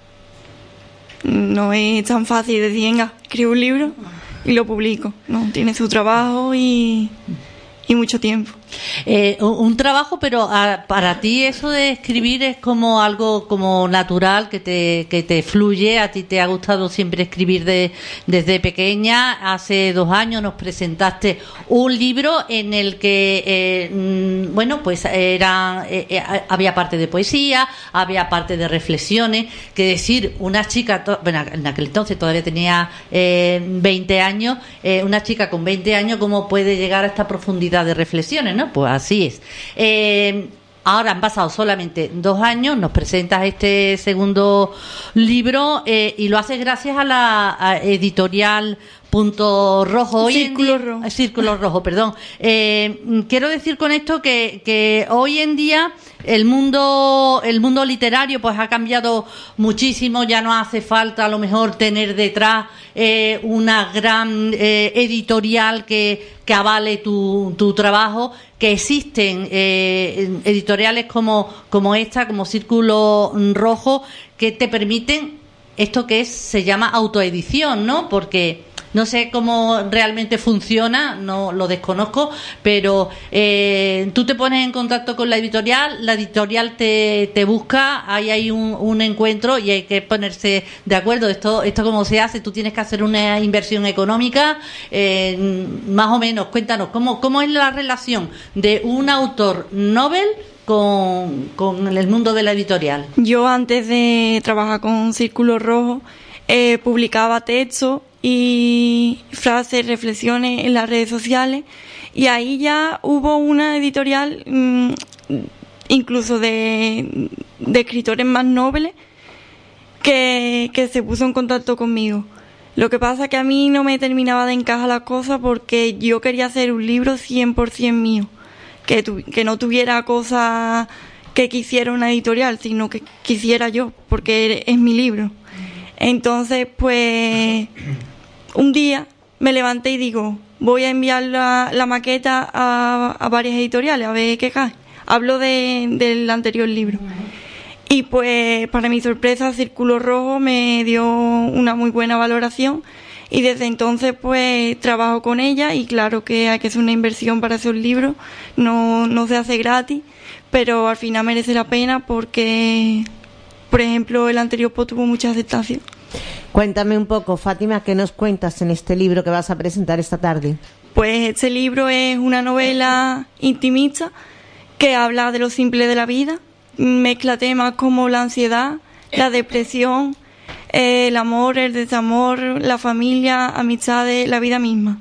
No es tan fácil decir, venga, escribo un libro y lo publico. No, tiene su trabajo y... y mucho tiempo. Eh, un, un trabajo, pero a, para ti eso de escribir es como algo como natural, que te, que te fluye. A ti te ha gustado siempre escribir de, desde pequeña. Hace dos años nos presentaste un libro en el que, eh, bueno, pues era, eh, había parte de poesía, había parte de reflexiones, que decir, una chica, to, bueno, en aquel entonces todavía tenía eh, veinte años, eh, una chica con veinte años, ¿cómo puede llegar a esta profundidad de reflexiones, no? Pues así es. Eh, ahora han pasado solamente dos años, nos presentas este segundo libro eh, y lo haces gracias a la a editorial Punto Rojo. Hoy Círculo en día, Rojo. Círculo Rojo, perdón. Eh, quiero decir con esto que, que hoy en día el mundo el mundo literario pues ha cambiado muchísimo. Ya no hace falta a lo mejor tener detrás eh, una gran eh, editorial que, que avale tu, tu trabajo, que existen eh, editoriales como, como esta, como Círculo Rojo, que te permiten esto que es, se llama autoedición, ¿no? Porque no sé cómo realmente funciona, no lo desconozco, pero eh, tú te pones en contacto con la editorial, la editorial te, te busca, ahí hay un, un encuentro y hay que ponerse de acuerdo. Esto, esto cómo se hace, tú tienes que hacer una inversión económica, eh, más o menos. Cuéntanos, ¿cómo, cómo es la relación de un autor novel con, con el mundo de la editorial? Yo antes de trabajar con Círculo Rojo eh, publicaba textos y frases, reflexiones en las redes sociales, y ahí ya hubo una editorial mmm, incluso de, de escritores más nobles que, que se puso en contacto conmigo. Lo que pasa es que a mí no me terminaba de encajar las cosas porque yo quería hacer un libro cien por ciento mío, que, tu, que no tuviera cosas que quisiera una editorial, sino que quisiera yo, porque es mi libro. Entonces, pues, un día me levanté y digo, voy a enviar la, la maqueta a, a varias editoriales, a ver qué cae. Hablo de, del anterior libro. Y pues, para mi sorpresa, Círculo Rojo me dio una muy buena valoración. Y desde entonces, pues, trabajo con ella, y claro que hay que hacer una inversión para hacer un libro. No, no se hace gratis, pero al final merece la pena porque, por ejemplo, el anterior pues tuvo mucha aceptación. Cuéntame un poco, Fátima, ¿qué nos cuentas en este libro que vas a presentar esta tarde? Pues este libro es una novela intimista que habla de lo simple de la vida, mezcla temas como la ansiedad, la depresión, eh, el amor, el desamor, la familia, amistades, la vida misma.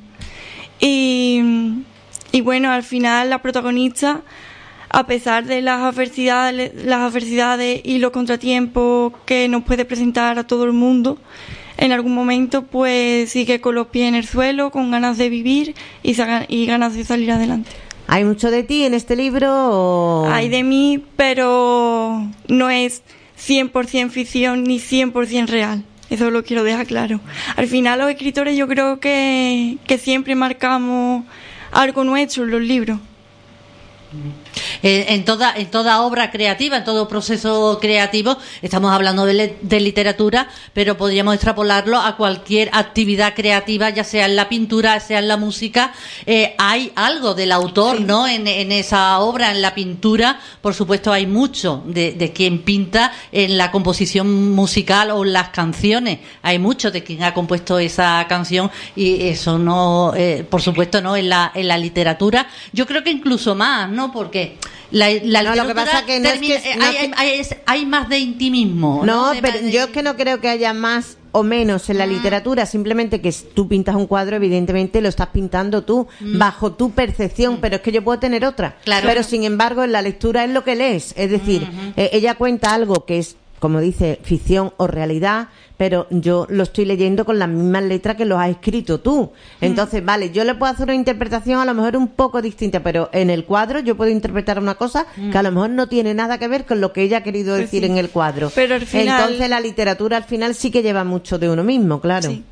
Y, y bueno, al final la protagonista, a pesar de las adversidades, las adversidades y los contratiempos que nos puede presentar a todo el mundo, en algún momento pues sigue con los pies en el suelo, con ganas de vivir y, y ganas de salir adelante. ¿Hay mucho de ti en este libro? O... Hay de mí, pero no es cien por ciento ficción ni cien por ciento real. Eso lo quiero dejar claro. Al final los escritores yo creo que, que siempre marcamos algo nuestro en los libros. Eh, en toda en toda obra creativa, en todo proceso creativo, estamos hablando de, le, de literatura, pero podríamos extrapolarlo a cualquier actividad creativa, ya sea en la pintura, sea en la música. Eh, hay algo del autor, sí, ¿no? En, en esa obra, en la pintura, por supuesto, hay mucho de, de quien pinta. En la composición musical o en las canciones, hay mucho de quien ha compuesto esa canción, y eso no, eh, por supuesto, no en la en la literatura. Yo creo que incluso más, ¿no? Porque la, la no, lo que pasa que no termina, es que, no hay, es que... Hay, hay, hay más de intimismo. No, ¿no? pero de... yo es que no creo que haya más o menos en la mm. literatura, simplemente que tú pintas un cuadro, evidentemente lo estás pintando tú, mm. bajo tu percepción, mm. pero es que yo puedo tener otra. Claro. Pero sin embargo, en la lectura es lo que lees, es decir, mm-hmm. eh, ella cuenta algo que es, como dice, ficción o realidad, pero yo lo estoy leyendo con las mismas letras que lo has escrito tú. Entonces, vale, yo le puedo hacer una interpretación a lo mejor un poco distinta, pero en el cuadro yo puedo interpretar una cosa que a lo mejor no tiene nada que ver con lo que ella ha querido Pues decir sí. en el cuadro. Pero al final- Entonces la literatura al final sí que lleva mucho de uno mismo, claro. Sí.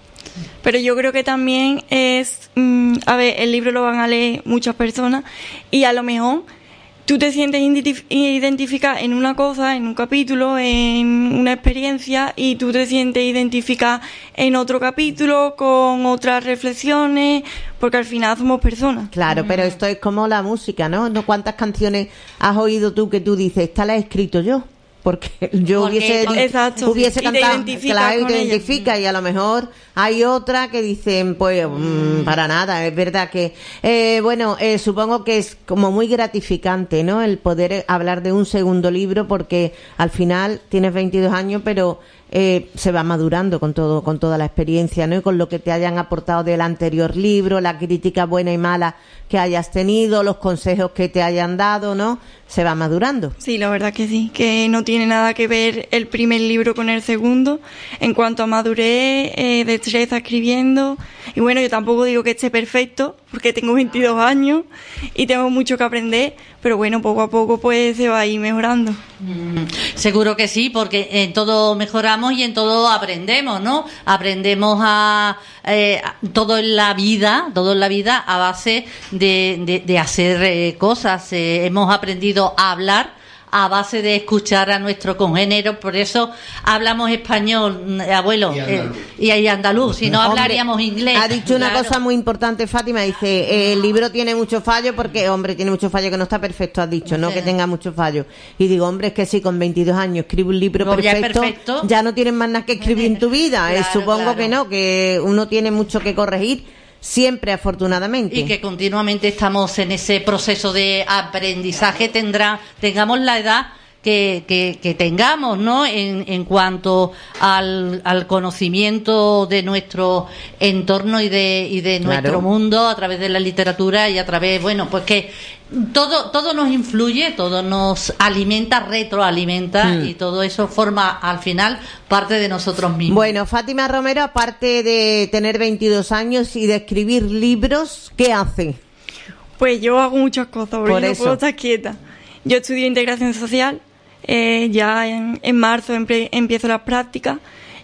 Pero yo creo que también es, mm, a ver, el libro lo van a leer muchas personas y a lo mejor tú te sientes identif- identificada en una cosa, en un capítulo, en una experiencia y tú te sientes identificada en otro capítulo con otras reflexiones, porque al final somos personas. Claro, pero esto es como la música, ¿no? ¿No? ¿Cuántas canciones has oído tú que tú dices, esta la he escrito yo? Porque yo Porque hubiese, to- Exacto, hubiese sí. Y te cantado, identificas claro, y con te ella. identifica, y a lo mejor hay otra que dicen, pues, mm, para nada, es verdad que, eh, bueno, eh, supongo que es como muy gratificante, ¿no? El poder eh, hablar de un segundo libro, porque al final tienes veintidós años, pero eh, se va madurando con todo, con toda la experiencia, ¿no? Y con lo que te hayan aportado del anterior libro, la crítica buena y mala que hayas tenido, los consejos que te hayan dado, ¿no? Se va madurando. Sí, la verdad que sí, que no tiene nada que ver el primer libro con el segundo. En cuanto a madurez, eh, destreza escribiendo, y bueno, yo tampoco digo que esté perfecto, porque tengo veintidós años y tengo mucho que aprender, pero bueno, poco a poco pues se va a ir mejorando. Mm, seguro que sí, porque en todo mejoramos y en todo aprendemos, ¿no? Aprendemos a eh, a- todo en la vida, todo en la vida a base de, de, de hacer eh, cosas. Eh, hemos aprendido a hablar a base de escuchar a nuestro congénero, por eso hablamos español, mm, abuelo, Y andaluz. eh, y, y andaluz, si no Hombre, hablaríamos inglés. Ha dicho una Claro. cosa muy importante, Fátima. Dice, eh, el libro tiene muchos fallos porque, hombre, tiene muchos fallos, que no está perfecto, has dicho, no Sí. que tenga muchos fallos. Y digo, hombre, es que si con veintidós años escribe un libro No, ya es perfecto, perfecto. ya no tienes más nada que escribir en tu vida. Eh, Claro, supongo claro. que no, que uno tiene mucho que corregir, siempre, afortunadamente. Y que continuamente estamos en ese proceso de aprendizaje, tendrá, tengamos la edad que, que, que tengamos, ¿no? En, en cuanto al, al conocimiento de nuestro entorno y de, y de Claro. nuestro mundo a través de la literatura y a través, bueno, pues que todo, todo nos influye, todo nos alimenta, retroalimenta Mm. y todo eso forma al final parte de nosotros mismos. Bueno, Fátima Romero, aparte de tener veintidós años y de escribir libros, ¿qué hace? Pues yo hago muchas cosas, porque Por no eso. puedo estar quieta. Yo estudio integración social, eh, ya en, en marzo empre- empiezo las prácticas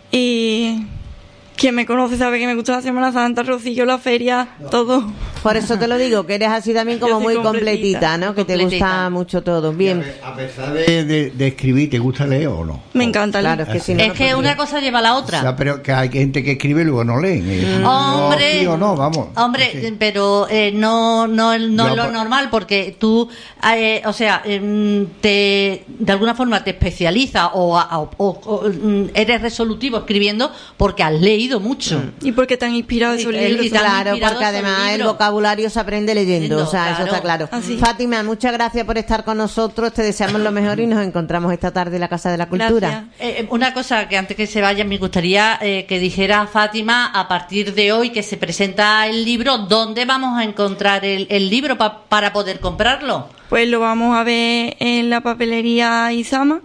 y quien me conoce sabe que me gusta la Semana Santa, Rocío, la feria, todo. Por eso te lo digo, que eres así también como Yo soy muy completita. completita, ¿no? Que te Completita. gusta mucho todo. Bien. A pesar de, de- de escribir, ¿te gusta leer o no? Me encanta Claro, leer. es que si no, Es no que podría. una cosa lleva a la O otra. sea, pero que hay gente que escribe y luego no lee. Eh, no, Hombre, sí o no, vamos. hombre, Sí. pero eh, no, no, no Yo, es lo pues- normal porque tú, eh, o sea, em, te, de alguna forma te especializas o, a- o- o- o, mm, eres resolutivo escribiendo porque has leído mucho. Y porque te han inspirado esos Y- libros. y te han Claro, inspirado porque esos además el libros. vocabulario se aprende leyendo, Leyendo, o sea, eso claro. está claro. Así. Fátima, muchas gracias por estar con nosotros, te deseamos lo mejor y nos encontramos esta tarde en la Casa de la Cultura. Gracias. Eh, una cosa que antes que se vaya me gustaría eh, que dijera Fátima, a partir de hoy que se presenta el libro, ¿dónde vamos a encontrar el, el libro pa- para poder comprarlo? Pues lo vamos a ver en la papelería Isama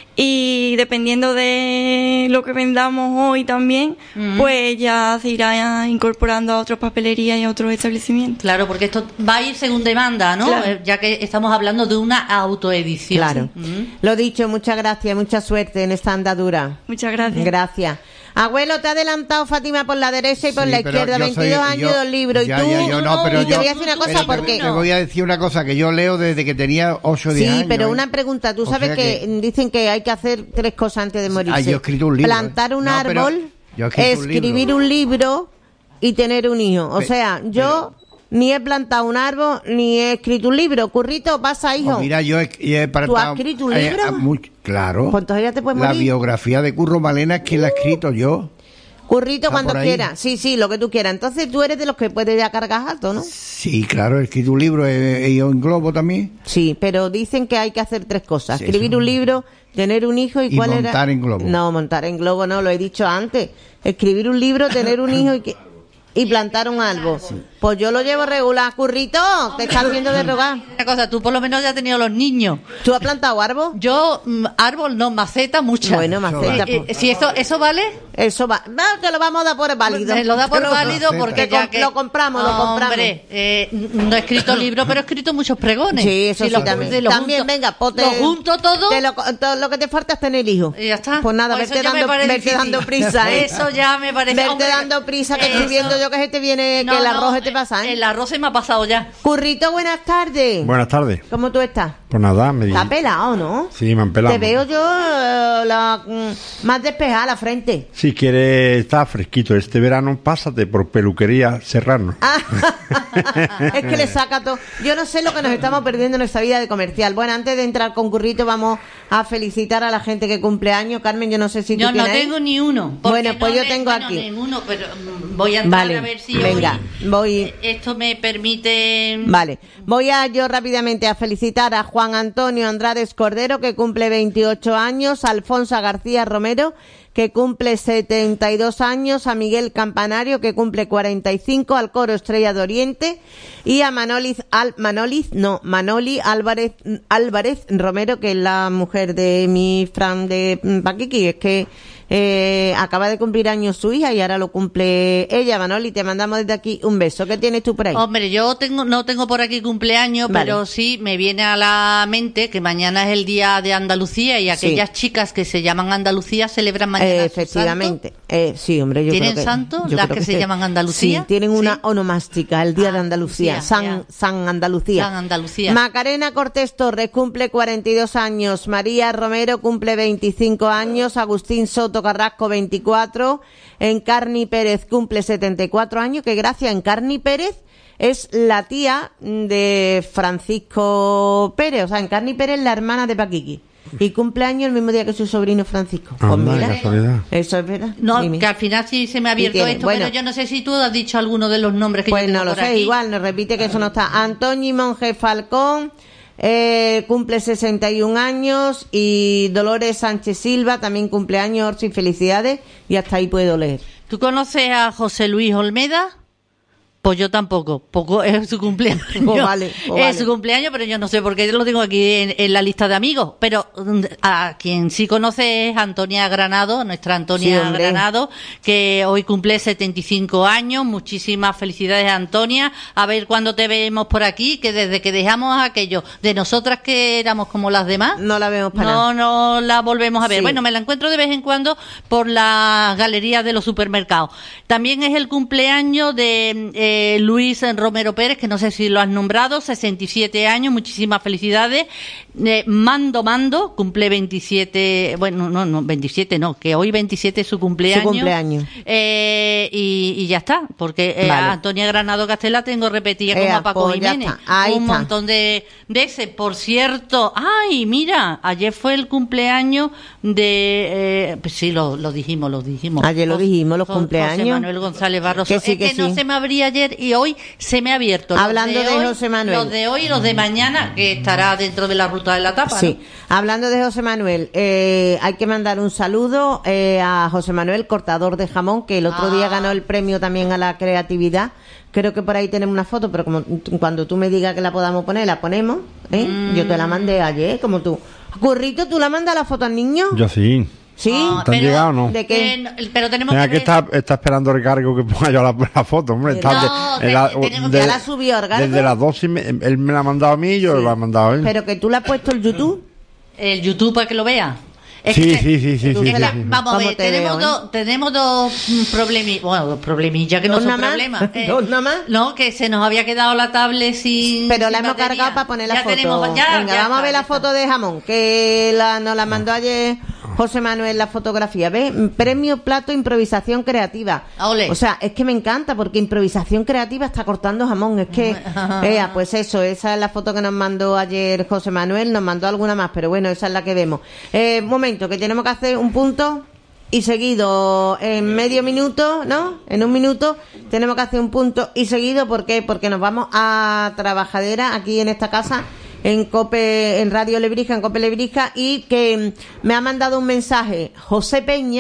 y dependiendo de lo que vendamos hoy también, Ujú. pues ya se irá incorporando a otras papelerías y a otros establecimientos. Claro, porque esto va a ir según demanda, ¿no? Claro. Eh, ya que estamos hablando de una autoedición. Claro. Mm. Lo dicho, muchas gracias, mucha suerte en esta andadura. Muchas gracias. Gracias. Abuelo, te ha adelantado Fátima por la derecha y por Sí, la pero izquierda, yo soy- veintidós años, yo- dos libros, ya, y tú, ya, yo no, pero y te yo- voy a decir una cosa, Pero te- porque... Te voy a decir una cosa, que yo leo desde que tenía ocho o diez Sí, años. pero ¿eh? una pregunta, tú O sabes sea que, que- dicen que hay que hacer tres cosas antes de morirse. Ah, yo he escrito un libro, Plantar ¿eh? un No, pero árbol, yo he escrito un escribir libro. un libro y tener un hijo. O Pe- sea, yo ni he plantado un árbol ni he escrito un libro. Currito, pasa, hijo. Pues mira, yo he, y he plantado- has escrito un eh, libro? a much- claro. Pues entonces ya te puedes La morir. biografía de Curro Malena es que la he escrito yo. Currito, Está cuando por ahí. quieras. Sí, sí, lo que tú quieras. Entonces tú eres de los que puedes ya cargar alto, ¿no? Sí, claro, he escrito un libro, he, he ido en globo también. Sí, pero dicen que hay que hacer tres cosas. Sí, Escribir eso. un libro, tener un hijo y, Y ¿cuál era? montar en globo. No, montar en globo no, lo he dicho antes. Escribir un libro, tener un hijo y, que- y plantar un árbol. Pues yo lo llevo regular. Currito, te estás viendo de rogar. Una cosa, tú por lo menos ya has tenido los niños. ¿Tú has plantado árbol? Yo, mm, árbol no, maceta mucha. Bueno, maceta. Eh, eh, si eso, eso vale, Eso va. No, te lo vamos a dar por válido. me lo da por Te lo- válido porque Te ya com- que... lo compramos, lo compramos. Hombre, eh, no he escrito libros, pero he escrito muchos pregones. Sí, eso Si sí, lo- también. si lo También, junto- venga, pues te- lo junto todo. te lo, todo lo que te falta es tener hijos. Y ya está. Pues nada, Pues vete, eso ya me dando, parece vete difícil. dando prisa, ¿eh? Eso ya me parece... Vete hombre, dando prisa, que estoy eso- viendo yo que se te viene, No, que el no, arroz se te pasa, ¿eh? El arroz se me ha pasado ya. Currito, buenas tardes. Buenas tardes. ¿Cómo tú estás? Pues nada, me Está dijiste. pelado, ¿no? Sí, me han pelado. Te veo yo eh, la, mm, más despejada la frente. Si quieres estar fresquito este verano, pásate por Peluquería Serrano. Ah, es que le saca todo. Yo no sé lo que nos estamos perdiendo en nuestra vida de comercial. Bueno, antes de entrar con Currito, vamos a felicitar a la gente que cumple años. Carmen, yo no sé si tú Yo no tienes ahí. tengo ni uno. porque Bueno, pues no yo me- tengo bueno, aquí. ninguno, pero mm, voy a entrar Vale, a ver si venga, hoy, voy. eh, esto me permite... Vale, voy a yo rápidamente a felicitar a Juan Antonio Andrades Cordero, que cumple veintiocho años, a Alfonso García Romero, que cumple setenta y dos años, a Miguel Campanario, que cumple cuarenta y cinco, al Coro Estrella de Oriente, y a Manoliz, Al, Manoliz, no, Manoli Álvarez, Álvarez Romero, que es la mujer de mi Fran de mm, Paquiqui. Es que eh, acaba de cumplir años su hija y ahora lo cumple ella. Manoli, te mandamos desde aquí un beso. ¿Qué tienes tú por ahí? Hombre, yo tengo no tengo por aquí cumpleaños, Vale. pero sí me viene a la mente que mañana es el día de Andalucía y aquellas chicas que se llaman Andalucía celebran mañana Eh, su efectivamente. Eh, sí, hombre, yo ¿Tienen creo que... santo, yo las creo que se llaman Andalucía? Sí, tienen una ¿Sí? onomástica, el Día Ah, de Andalucía, Andalucía, San, ya. San Andalucía. San Andalucía. Macarena Cortés Torres cumple cuarenta y dos años, María Romero cumple veinticinco años, Agustín Soto Carrasco veinticuatro, Encarni Pérez cumple setenta y cuatro años, que gracias a Encarni Pérez es la tía de Francisco Pérez, o sea, Encarni Pérez es la hermana de Paquiqui. Y cumpleaños el mismo día que su sobrino Francisco. Pues Anda, mira, qué casualidad. eso es verdad. No, Dime. que al final sí se me ha abierto tiene, esto, bueno. pero yo no sé si tú has dicho alguno de los nombres que Pues yo tengo no lo por sé, aquí. igual, nos repite que eso no está. Antonio Monge Falcón eh, cumple sesenta y un años y Dolores Sánchez Silva también cumple años, Orsi, felicidades, y hasta ahí puedo leer. ¿Tú conoces a José Luis Olmeda? Pues yo tampoco, poco es su cumpleaños. Pues vale, pues es vale. su cumpleaños, pero yo no sé por qué lo tengo aquí en, en la lista de amigos. Pero mm, a quien sí conoce es Antonia Granado, nuestra Sí, Antonia hombre. Granado, que hoy cumple setenta y cinco años. Muchísimas felicidades, Antonia. A ver cuándo te vemos por aquí, que desde que dejamos aquello de nosotras que éramos como las demás, No la vemos para no, nada. no la volvemos a ver. Sí. Bueno, me la encuentro de vez en cuando por las galerías de los supermercados. También es el cumpleaños de eh, Luis Romero Pérez, que no sé si lo has nombrado, sesenta y siete años, muchísimas felicidades. Eh, Mando Mando, cumple veintisiete, bueno, no, no, veintisiete no, que hoy veintisiete es su cumpleaños. Su cumpleaños. Eh, y, y ya está, porque eh, Vale. a Antonia Granado Castela tengo repetida como Ea, a Paco pues ya Jiménez. está, ahí Un está. montón de, de ese. Por cierto, ay, mira, ayer fue el cumpleaños de, eh, pues sí, lo, lo dijimos, lo dijimos. Ayer lo Jos- dijimos, los Jo- cumpleaños. José Manuel González Barroso. Que sí, es que que no sí. se me abría ayer y hoy se me ha abierto. Los Hablando de hoy, José Manuel. Los de hoy y los de mañana, que estará dentro de la ruta de la tapa. Sí, hablando de José Manuel, eh, hay que mandar un saludo eh, a José Manuel, cortador de jamón, que el otro Ah. día ganó el premio también a la creatividad. Creo que por ahí tenemos una foto, pero como t- cuando tú me digas que la podamos poner, la ponemos. ¿eh? Mm. Yo te la mandé ayer, como tú. Currito, ¿tú la mandas la foto al niño? Yo sí. ¿Sí? Ah, ¿Te han pero- llegado o no? ¿De qué? Eh, no, pero tenemos Venga, que que ver- está, está esperando el cargo que ponga yo la, la foto, hombre. Está No, de- te- la- tenemos de- que- ¿Ya la subió el cargo? Desde las dos y me- él me la ha mandado a mí y yo Sí. la he mandado a él. Pero que tú la has puesto el YouTube. el YouTube para que lo vea. Es Sí, que- sí, sí, sí, tú sí, te la- sí, sí. Vamos a ¿Cómo ver, te tenemos, veo, eh? dos, tenemos dos problemillas, bueno, dos problemillas que no ¿Dos son nada más? problemas. eh, ¿Dos nada más? No, que se nos había quedado la tablet sin. Pero la sin hemos batería. cargado para poner la Ya foto. tenemos- ya, Venga, ya vamos a está, ver ya la está. foto de jamón, que la, nos la mandó ayer José Manuel, la fotografía. ¿Ves? Premio Plato Improvisación Creativa. Ole. O sea, es que me encanta, porque improvisación creativa está cortando jamón. Es que, ea, pues eso, esa es la foto que nos mandó ayer José Manuel. Nos mandó alguna más, pero bueno, esa es la que vemos. Eh, un momento, que tenemos que hacer un punto y seguido en medio minuto, ¿no? En un minuto tenemos que hacer un punto y seguido. ¿Por qué? Porque nos vamos a Trabajadera aquí en esta casa, en Cope, en Radio Lebrija, en Cope Lebrija, y que me ha mandado un mensaje José Peña,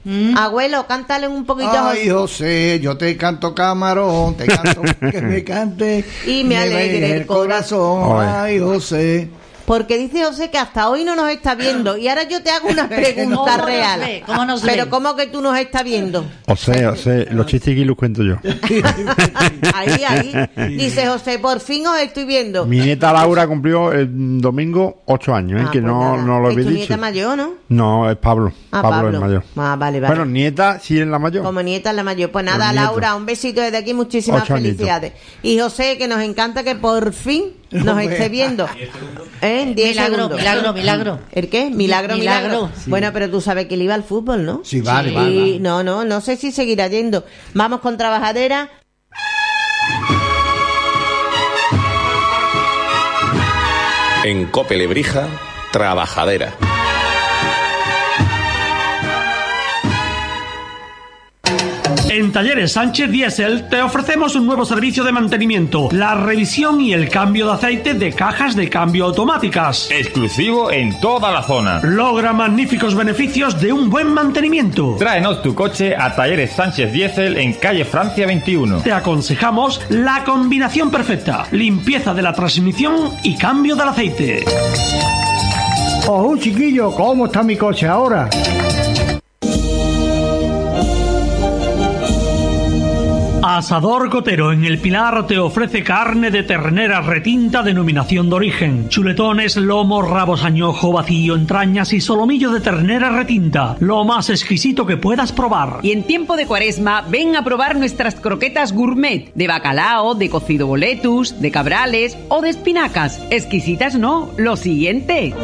¿Mm? Abuelo, cántale un poquito. Ay, José, yo te canto camarón, te canto que me cante y me alegre el corazón. Ay, José. Porque dice José que hasta hoy no nos está viendo. Y ahora yo te hago una pregunta ¿Cómo real. nos ve? ¿Cómo nos Pero ve? ¿cómo que tú nos estás viendo? O sea, o sea, los chistes aquí los cuento yo. Ahí, ahí. Dice José, por fin os estoy viendo. Mi nieta Laura cumplió el domingo ocho años, ¿eh? Ah, que pues no, nada. no lo Es había tu dicho. nieta mayor, ¿no? No, es Pablo. Ah, Pablo, Pablo. es mayor. Ah, vale, vale. Bueno, nieta sí es la mayor. Como nieta es la mayor. Pues nada, Pues nieto. Laura, un besito desde aquí, muchísimas Ocho añitos. felicidades. Y José, que nos encanta que por fin nos esté viendo. ¿Eh? En diez Milagro, segundos. milagro, milagro. ¿El qué? Milagro, milagro. Milagro. Sí. Bueno, pero tú sabes que él iba al fútbol, ¿no? Sí, vale, Y vale, vale. no, no, no sé si seguirá yendo. Vamos con Trabajadera. En Cope Lebrija, Trabajadera. En Talleres Sánchez Diesel te ofrecemos un nuevo servicio de mantenimiento, la revisión y el cambio de aceite de cajas de cambio automáticas. Exclusivo en toda la zona. Logra magníficos beneficios de un buen mantenimiento. Tráenos tu coche a Talleres Sánchez Diesel en calle Francia veintiuno. Te aconsejamos la combinación perfecta, limpieza de la transmisión y cambio del aceite. Oh, chiquillo, ¿cómo está mi coche ahora? Asador Cotero en El Pilar te ofrece carne de ternera retinta denominación de origen, chuletones, lomos, rabos añojo, vacío, entrañas y solomillo de ternera retinta, lo más exquisito que puedas probar. Y en tiempo de Cuaresma, ven a probar nuestras croquetas gourmet de bacalao, de cocido boletus, de cabrales o de espinacas. Exquisitas no, lo siguiente.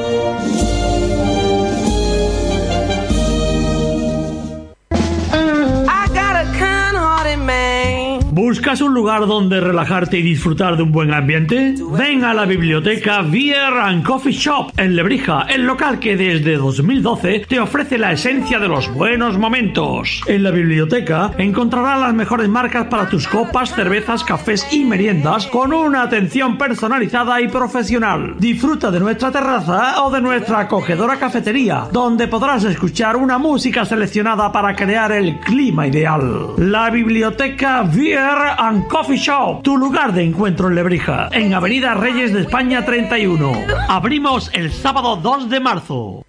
¿Buscas un lugar donde relajarte y disfrutar de un buen ambiente? Ven a la biblioteca Beer and Coffee Shop en Lebrija, el local que desde dos mil doce te ofrece la esencia de los buenos momentos. En la biblioteca encontrarás las mejores marcas para tus copas, cervezas, cafés y meriendas con una atención personalizada y profesional. Disfruta de nuestra terraza o de nuestra acogedora cafetería, donde podrás escuchar una música seleccionada para crear el clima ideal. La biblioteca Beer and Coffee Shop, tu lugar de encuentro en Lebrija, en Avenida Reyes de España treinta y uno. Abrimos el sábado dos de marzo.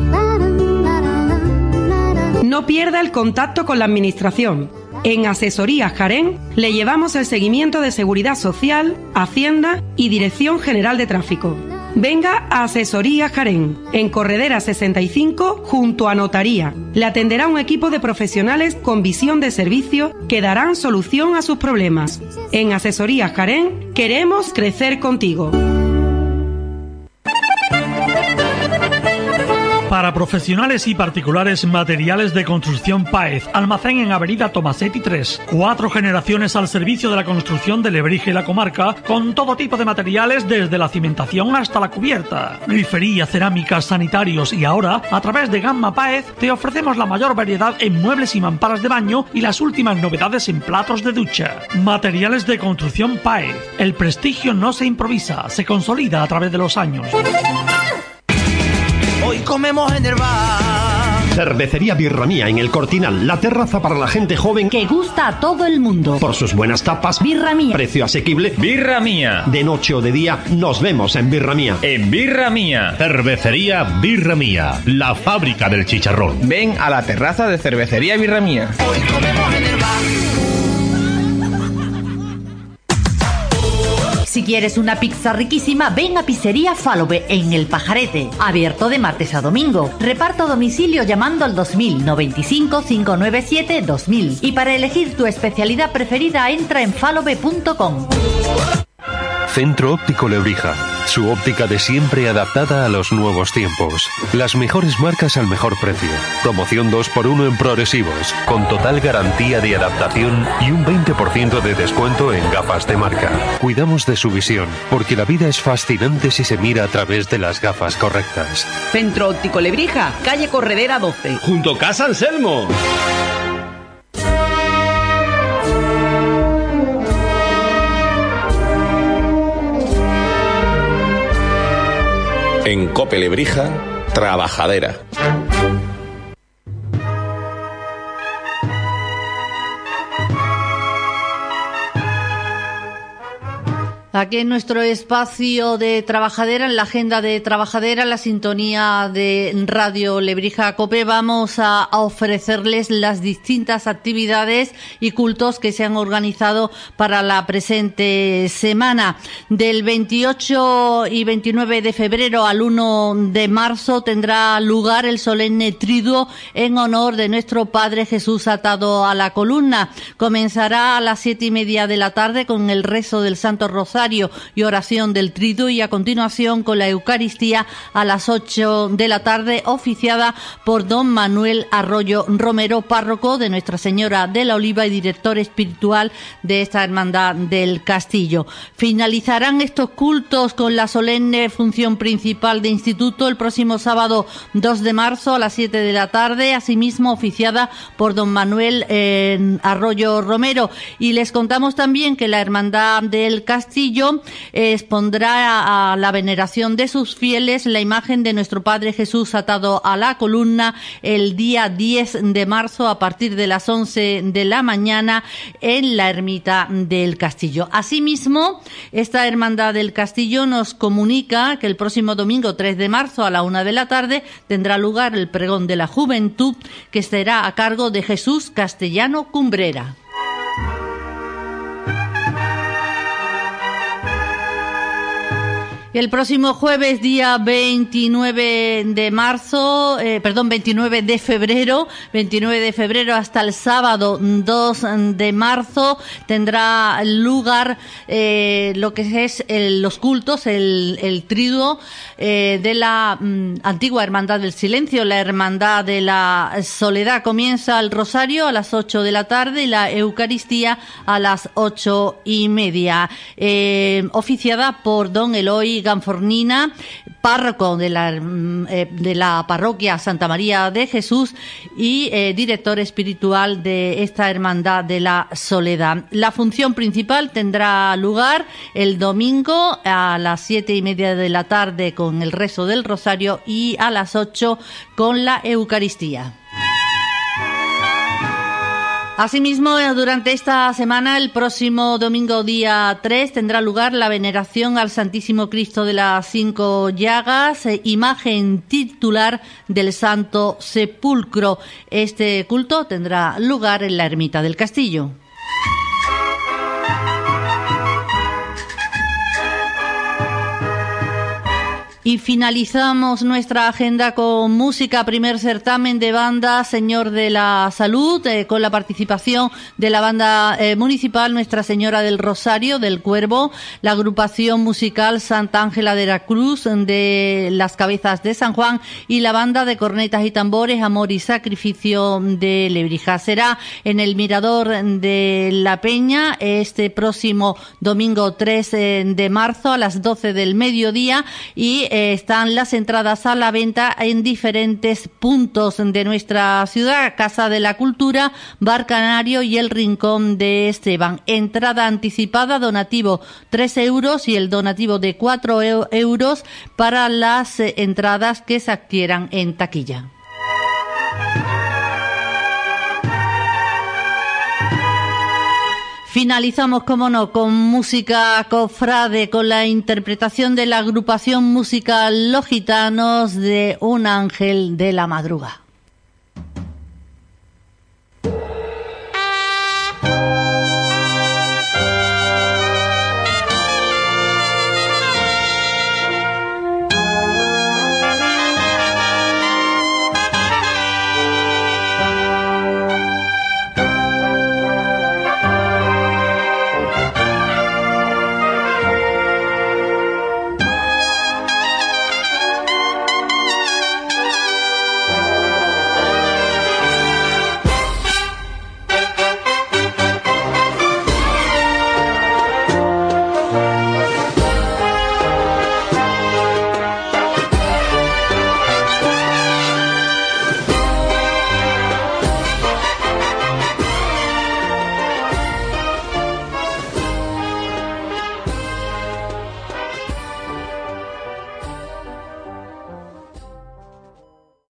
No pierda el contacto con la administración. En Asesorías Jaén le llevamos el seguimiento de Seguridad Social, Hacienda y Dirección General de Tráfico. Venga a Asesorías Jaén, en Corredera sesenta y cinco, junto a Notaría. Le atenderá un equipo de profesionales con visión de servicio que darán solución a sus problemas. En Asesorías Jaén queremos crecer contigo. Para profesionales y particulares, materiales de construcción Páez. Almacén en Avenida Tomasetti tres. Cuatro generaciones al servicio de la construcción de Lebrija y la comarca, con todo tipo de materiales desde la cimentación hasta la cubierta. Grifería, cerámicas, sanitarios y ahora, a través de Gamma Páez, te ofrecemos la mayor variedad en muebles y mamparas de baño y las últimas novedades en platos de ducha. Materiales de construcción Páez. El prestigio no se improvisa, se consolida a través de los años. Hoy comemos en el bar. Cervecería Birra Mía en el Cortinal, la terraza para la gente joven que gusta a todo el mundo. Por sus buenas tapas, Birra Mía. Precio asequible, Birra Mía. De noche o de día, nos vemos en Birra Mía. En Birra Mía. Cervecería Birra Mía, la fábrica del chicharrón. Ven a la terraza de Cervecería Birra Mía. Hoy comemos en el bar. Si quieres una pizza riquísima, ven a Pizzería Falove en El Pajarete. Abierto de martes a domingo. Reparto a domicilio llamando al dos mil noventa y cinco, cinco nueve siete, dos mil. Y para elegir tu especialidad preferida, entra en falove punto com. Centro Óptico Lebrija. Su óptica de siempre adaptada a los nuevos tiempos. Las mejores marcas al mejor precio. Promoción dos por uno en progresivos. Con total garantía de adaptación y un veinte por ciento de descuento en gafas de marca. Cuidamos de su visión, porque la vida es fascinante si se mira a través de las gafas correctas. Centro Óptico Lebrija, calle Corredera doce. Junto a Casa Anselmo. En Cope Lebrija, Trabajadera. Aquí en nuestro espacio de Trabajadera, en la agenda de Trabajadera, la sintonía de Radio Lebrija Cope, vamos a, a ofrecerles las distintas actividades y cultos que se han organizado para la presente semana. Del veintiocho y veintinueve de febrero al uno de marzo tendrá lugar el solemne triduo en honor de nuestro Padre Jesús atado a la columna. Comenzará a las siete y media de la tarde con el rezo del Santo Rosario y oración del triduo, y a continuación con la Eucaristía a las ocho de la tarde, oficiada por don Manuel Arroyo Romero, párroco de Nuestra Señora de la Oliva y director espiritual de esta Hermandad del Castillo. Finalizarán estos cultos con la solemne función principal de instituto el próximo sábado dos de marzo a las siete de la tarde, asimismo oficiada por don Manuel eh, Arroyo Romero. Y les contamos también que la Hermandad del Castillo expondrá a la veneración de sus fieles la imagen de nuestro Padre Jesús atado a la columna el día diez de marzo a partir de las once de la mañana en la ermita del Castillo. Asimismo, esta Hermandad del Castillo nos comunica que el próximo domingo tres de marzo a la una de la tarde tendrá lugar el pregón de la juventud, que será a cargo de Jesús Castellano Cumbrera. El próximo jueves, día veintinueve de marzo, eh, perdón, veintinueve de febrero, veintinueve de febrero hasta el sábado dos de marzo tendrá lugar eh, lo que es el, los cultos, el, el triduo eh, de la mm, antigua Hermandad del Silencio, la Hermandad de la Soledad. Comienza el rosario a las ocho de la tarde y la Eucaristía a las ocho y media, eh, oficiada por don Eloy Ganfornina, párroco de la, eh, de la parroquia Santa María de Jesús y eh, director espiritual de esta Hermandad de la Soledad. La función principal tendrá lugar el domingo a las siete y media de la tarde con el rezo del rosario y a las ocho con la Eucaristía. Asimismo, durante esta semana, el próximo domingo día tres, tendrá lugar la veneración al Santísimo Cristo de las Cinco Llagas, eh, imagen titular del Santo Sepulcro. Este culto tendrá lugar en la ermita del Castillo. Y finalizamos nuestra agenda con música. Primer certamen de banda Señor de la Salud, eh, con la participación de la banda eh, municipal Nuestra Señora del Rosario del Cuervo, la agrupación musical Santa Ángela de la Cruz de las Cabezas de San Juan y la banda de cornetas y tambores Amor y Sacrificio de Lebrija. Será en el Mirador de la Peña este próximo domingo tres de marzo a las doce del mediodía, y Eh, están las entradas a la venta en diferentes puntos de nuestra ciudad: Casa de la Cultura, Bar Canario y el Rincón de Esteban. Entrada anticipada, donativo tres euros y el donativo de cuatro euros para las eh, entradas que se adquieran en taquilla. Finalizamos, como no, con música cofrade, con la interpretación de la agrupación musical Los Gitanos de Un Ángel de la Madruga.